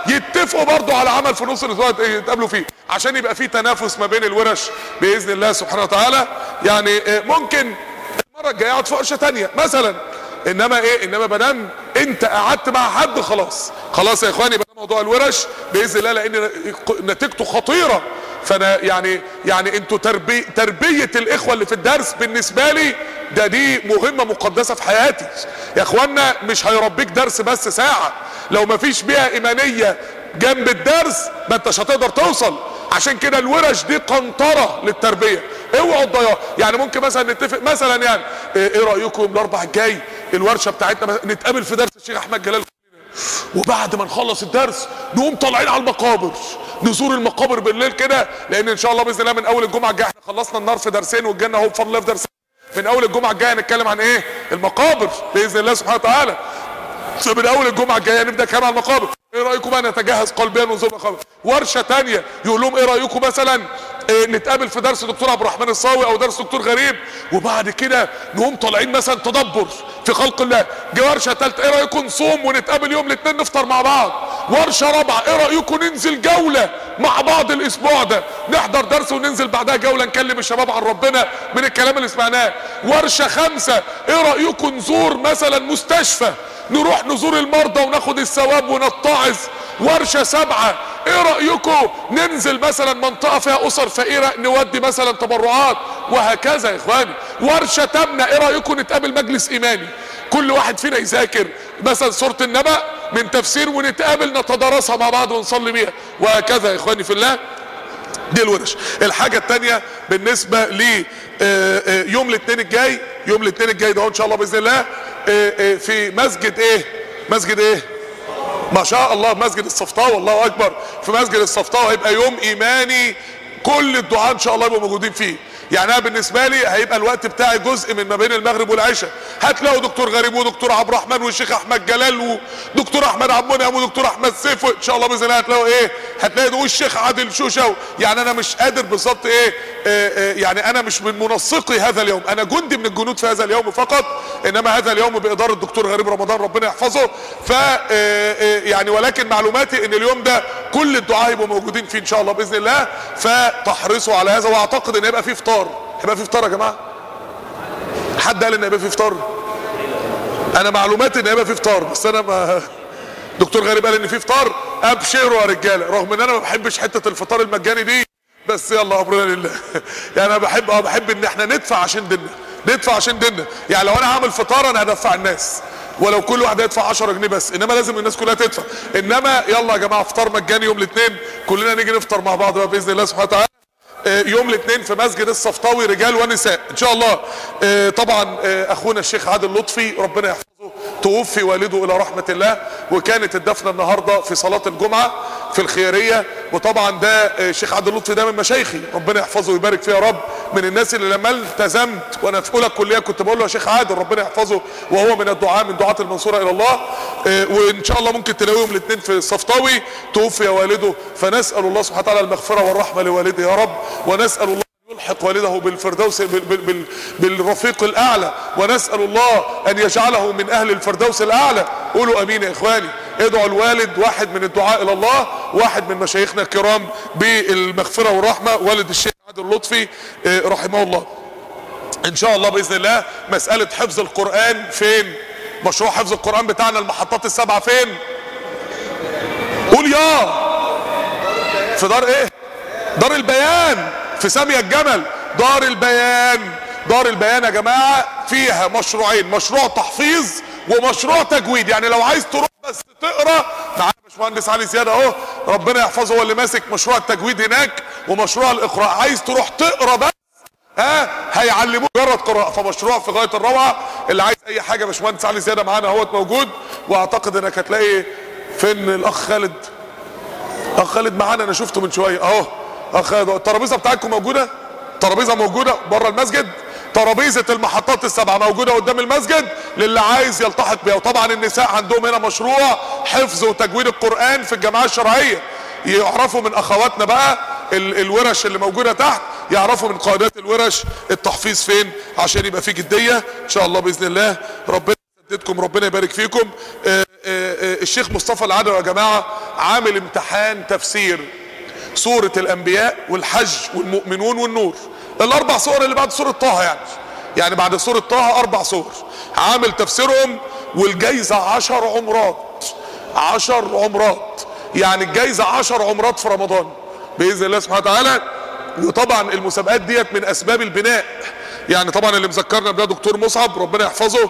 يتفقوا برضو على عمل في نص الاسبوع يتقابلوا فيه، عشان يبقى في تنافس ما بين الورش باذن الله سبحانه وتعالى. يعني ممكن المره الجايه اقعد في ورشه ثانيه مثلا، انما ايه، انما ما دام انت قعدت مع حد خلاص خلاص يا اخواني، بقى موضوع الورش باذن الله لان نتيجته خطيره. فانا يعني انتوا تربيه الاخوه اللي في الدرس بالنسبه لي دي مهمه مقدسه في حياتي يا اخوانا. مش هيربيك درس بس ساعه، لو ما فيش بيئه ايمانيه جنب الدرس ما انتش هتقدر توصل. عشان كده الورش دي قنطره للتربيه، اوعوا تضيعوا. يعني ممكن مثلا نتفق مثلا، يعني ايه رايكم الاربع الجاي الورشه بتاعتنا نتقابل في درس الشيخ احمد جلال، وبعد ما نخلص الدرس نقوم طالعين على المقابر، نزور المقابر بالليل كده، لان ان شاء الله باذن الله من اول الجمعه الجايه احنا خلصنا النار في درسين والجنه اهو بفضل الله في درسين. من اول الجمعه الجايه هنتكلم عن ايه؟ المقابر باذن الله سبحانه وتعالى. من اول الجمعه الجايه نبدا كلام عن المقابر. ايه رايكم بقى نتجهز قلبيا ونزور المقابر؟ ورشه ثانيه يقول لهم ايه رايكم مثلا نتقابل في درس دكتور عبد الرحمن الصاوي او درس دكتور غريب، وبعد كده نقوم طالعين مثلا تدبر في خلق الله. ورشه ثالثه ايه رايكم نصوم ونتقابل يوم الاثنين نفطر مع بعض. ورشه رابعه ايه رايكم ننزل جوله مع بعض الاسبوع ده، نحضر درس وننزل بعدها جوله نكلم الشباب عن ربنا من الكلام اللي سمعناه. ورشه خامسه ايه رايكم نزور مثلا مستشفى، نروح نزور المرضى وناخد الثواب ونتعظ. ورشه سبعه ايه رايكم ننزل مثلا منطقه فيها اسر فقيره نودي مثلا تبرعات، وهكذا يا اخواني. ورشه تامنه ايه رايكم نتقابل مجلس ايماني، كل واحد فينا يذاكر مثلا سوره النبأ من تفسير ونتقابل نتدارسها مع بعض ونصلي بيها، وهكذا يا اخواني في الله. دي الورش. الحاجه الثانيه بالنسبه ل يوم الاثنين الجاي، يوم الاثنين الجاي ده ان شاء الله باذن الله في مسجد ايه؟ مسجد ايه؟ ما شاء الله مسجد الصفطاوي، الله اكبر. في مسجد الصفطاوي هيبقى يوم ايماني كل الدعاء ان شاء الله يبقوا موجودين فيه. يعني انا بالنسبه لي هيبقى الوقت بتاعي جزء من ما بين المغرب والعشاء. هتلاقوا دكتور غريب ودكتور عبد الرحمن والشيخ احمد جلال ودكتور احمد عبد المنعم ودكتور احمد سيف، ان شاء الله باذن الله هتلاقوا ايه؟ هتلاقوا الشيخ عادل شوشه. يعني انا مش قادر بالظبط ايه يعني انا مش من منسقي هذا اليوم، انا جندي من الجنود في هذا اليوم فقط، انما هذا اليوم باداره الدكتور غريب رمضان ربنا يحفظه. ف يعني ولكن معلوماتي ان اليوم ده كل الدعاء يبقوا موجودين فيه ان شاء الله باذن الله، فتحرصوا على هذا. واعتقد ان هيبقى فيه فطار. هيبقى فيه فطار يا جماعه؟ حد قال ان هيبقى فيه فطار؟ انا معلوماتي ان هيبقى فيه فطار، بس انا ما دكتور غريب قال ان فيه فطار. ابشروا يا رجاله، رغم ان انا ما بحبش حته الفطار المجاني دي، بس يلا امرنا لله. يعني انا بحب ان احنا ندفع عشان ديننا، ندفع عشان ديننا. يعني لو انا هعمل فطار انا هدفع الناس، ولو كل واحد هيدفع 10 جنيه بس، انما لازم الناس كلها تدفع. انما يلا يا جماعه فطار مجاني يوم الاثنين، كلنا نيجي نفطر مع بعض بقى باذن الله سبحانه وتعالى يوم الاثنين في مسجد الصفطاوي رجال ونساء ان شاء الله. طبعا اخونا الشيخ عادل لطفي ربنا يحفظه توفي والده الى رحمه الله، وكانت الدفنه النهارده في صلاه الجمعه في الخيريه. وطبعا ده الشيخ عادل لطفي ده من مشايخي ربنا يحفظه ويبارك فيه يا رب، من الناس اللي لما التزمت وانا في اولى الكليه كنت بقول له يا شيخ عادل ربنا يحفظه، وهو من الدعاء من دعاة المنصوره الى الله. وان شاء الله ممكن تلاقيهم الاثنين في الصفطاوي توفي والده، فنسال الله سبحانه وتعالى المغفره والرحمه لوالده يا رب، ونسال الله يلحق والده بالفردوس بالرفيق الاعلى، ونسال الله ان يجعله من اهل الفردوس الاعلى. قولوا امين يا اخواني. ادعوا الوالد، واحد من الدعاء الى الله، واحد من مشايخنا الكرام بالمغفره والرحمه، والد الشيخ عادل لطفي رحمه الله. ان شاء الله باذن الله مساله حفظ القران فين؟ مشروع حفظ القران بتاعنا المحطات السبعه فين؟ قول يا في دار ايه؟ دار البيان في سامية الجمل. دار البيان، دار البيان يا جماعه فيها مشروعين، مشروع تحفيظ ومشروع تجويد. يعني لو عايز تروح بس تقرا معانا باشمهندس علي زياد اهو ربنا يحفظه، هو اللي ماسك مشروع التجويد هناك ومشروع الاقراء. عايز تروح تقرا بس هيعلموك مجرد قراءه، فمشروع في غايه الروعه. اللي عايز اي حاجه باشمهندس علي زياد معانا اهوت موجود، واعتقد انك هتلاقي فين الاخ خالد. اخ خالد معانا انا شفته من شويه اهو. اخ الترابيزه بتاعتكم موجوده؟ ترابيزه موجوده بره المسجد، ترابيزه المحطات السبعه موجوده قدام المسجد للي عايز يلتحق بيها. وطبعا النساء عندهم هنا مشروع حفظ وتجويد القران في الجماعه الشرعيه، يعرفوا من اخواتنا بقى الورش اللي موجوده تحت، يعرفوا من قائدات الورش التحفيظ فين عشان يبقى في جديه ان شاء الله باذن الله. ربنا يسددكم، ربنا يبارك فيكم. الشيخ مصطفى العدوي يا جماعة عامل امتحان تفسير سورة الانبياء والحج والمؤمنون والنور، الاربع سور اللي بعد سورة طه، يعني بعد سورة طه 4 سور عامل تفسيرهم، والجايزة 10 عمرات، 10 عمرات، يعني الجايزة 10 عمرات في رمضان بإذن الله سبحانه وتعالى. وطبعا المسابقات ديت من اسباب البناء، يعني طبعا اللي مذكرنا بده دكتور مصعب ربنا يحفظه.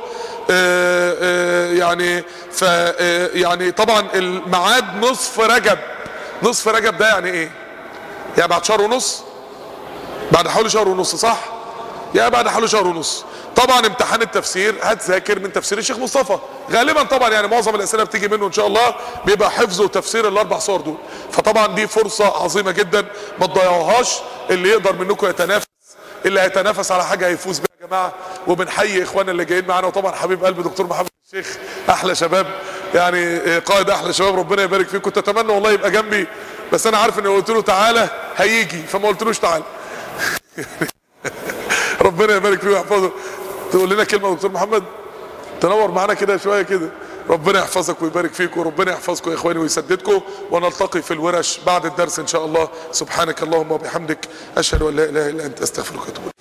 يعني طبعا الميعاد نصف رجب. نصف رجب ده يعني ايه؟ يعني بعد شهر ونص، بعد حوالي شهر ونص، صح؟ يعني بعد حوالي شهر ونص. طبعا امتحان التفسير هتذاكر من تفسير الشيخ مصطفى غالبا، طبعا يعني معظم الاسئله بتيجي منه ان شاء الله، بيبقى حفظ وتفسير الاربع سور دول. فطبعا دي فرصه عظيمه جدا ما تضيعوهاش. اللي يقدر منكم يتنافس، اللي هيتنافس على حاجه هيفوز بيها يا جماعه. وبنحيي اخواننا اللي جايين معانا، وطبعا حبيب قلبي دكتور محمد الشيخ، احلى شباب يعني، قائد احلى شباب، ربنا يبارك فيك. كنت اتمنى والله يبقى جنبي، بس انا عارف ان لو قلت له تعالى هيجي، فما قلتلوش تعالى. ربنا يبارك فيه ويحفظه. تقول لنا كلمه يا دكتور محمد؟ تنور معانا كده شويه كده. ربنا يحفظك ويبارك فيك، وربنا يحفظكم يا اخواني ويسددكم، ونلتقي في الورش بعد الدرس ان شاء الله. سبحانك اللهم وبحمدك، اشهد ان لا اله الا انت، استغفرك واتوب اليك.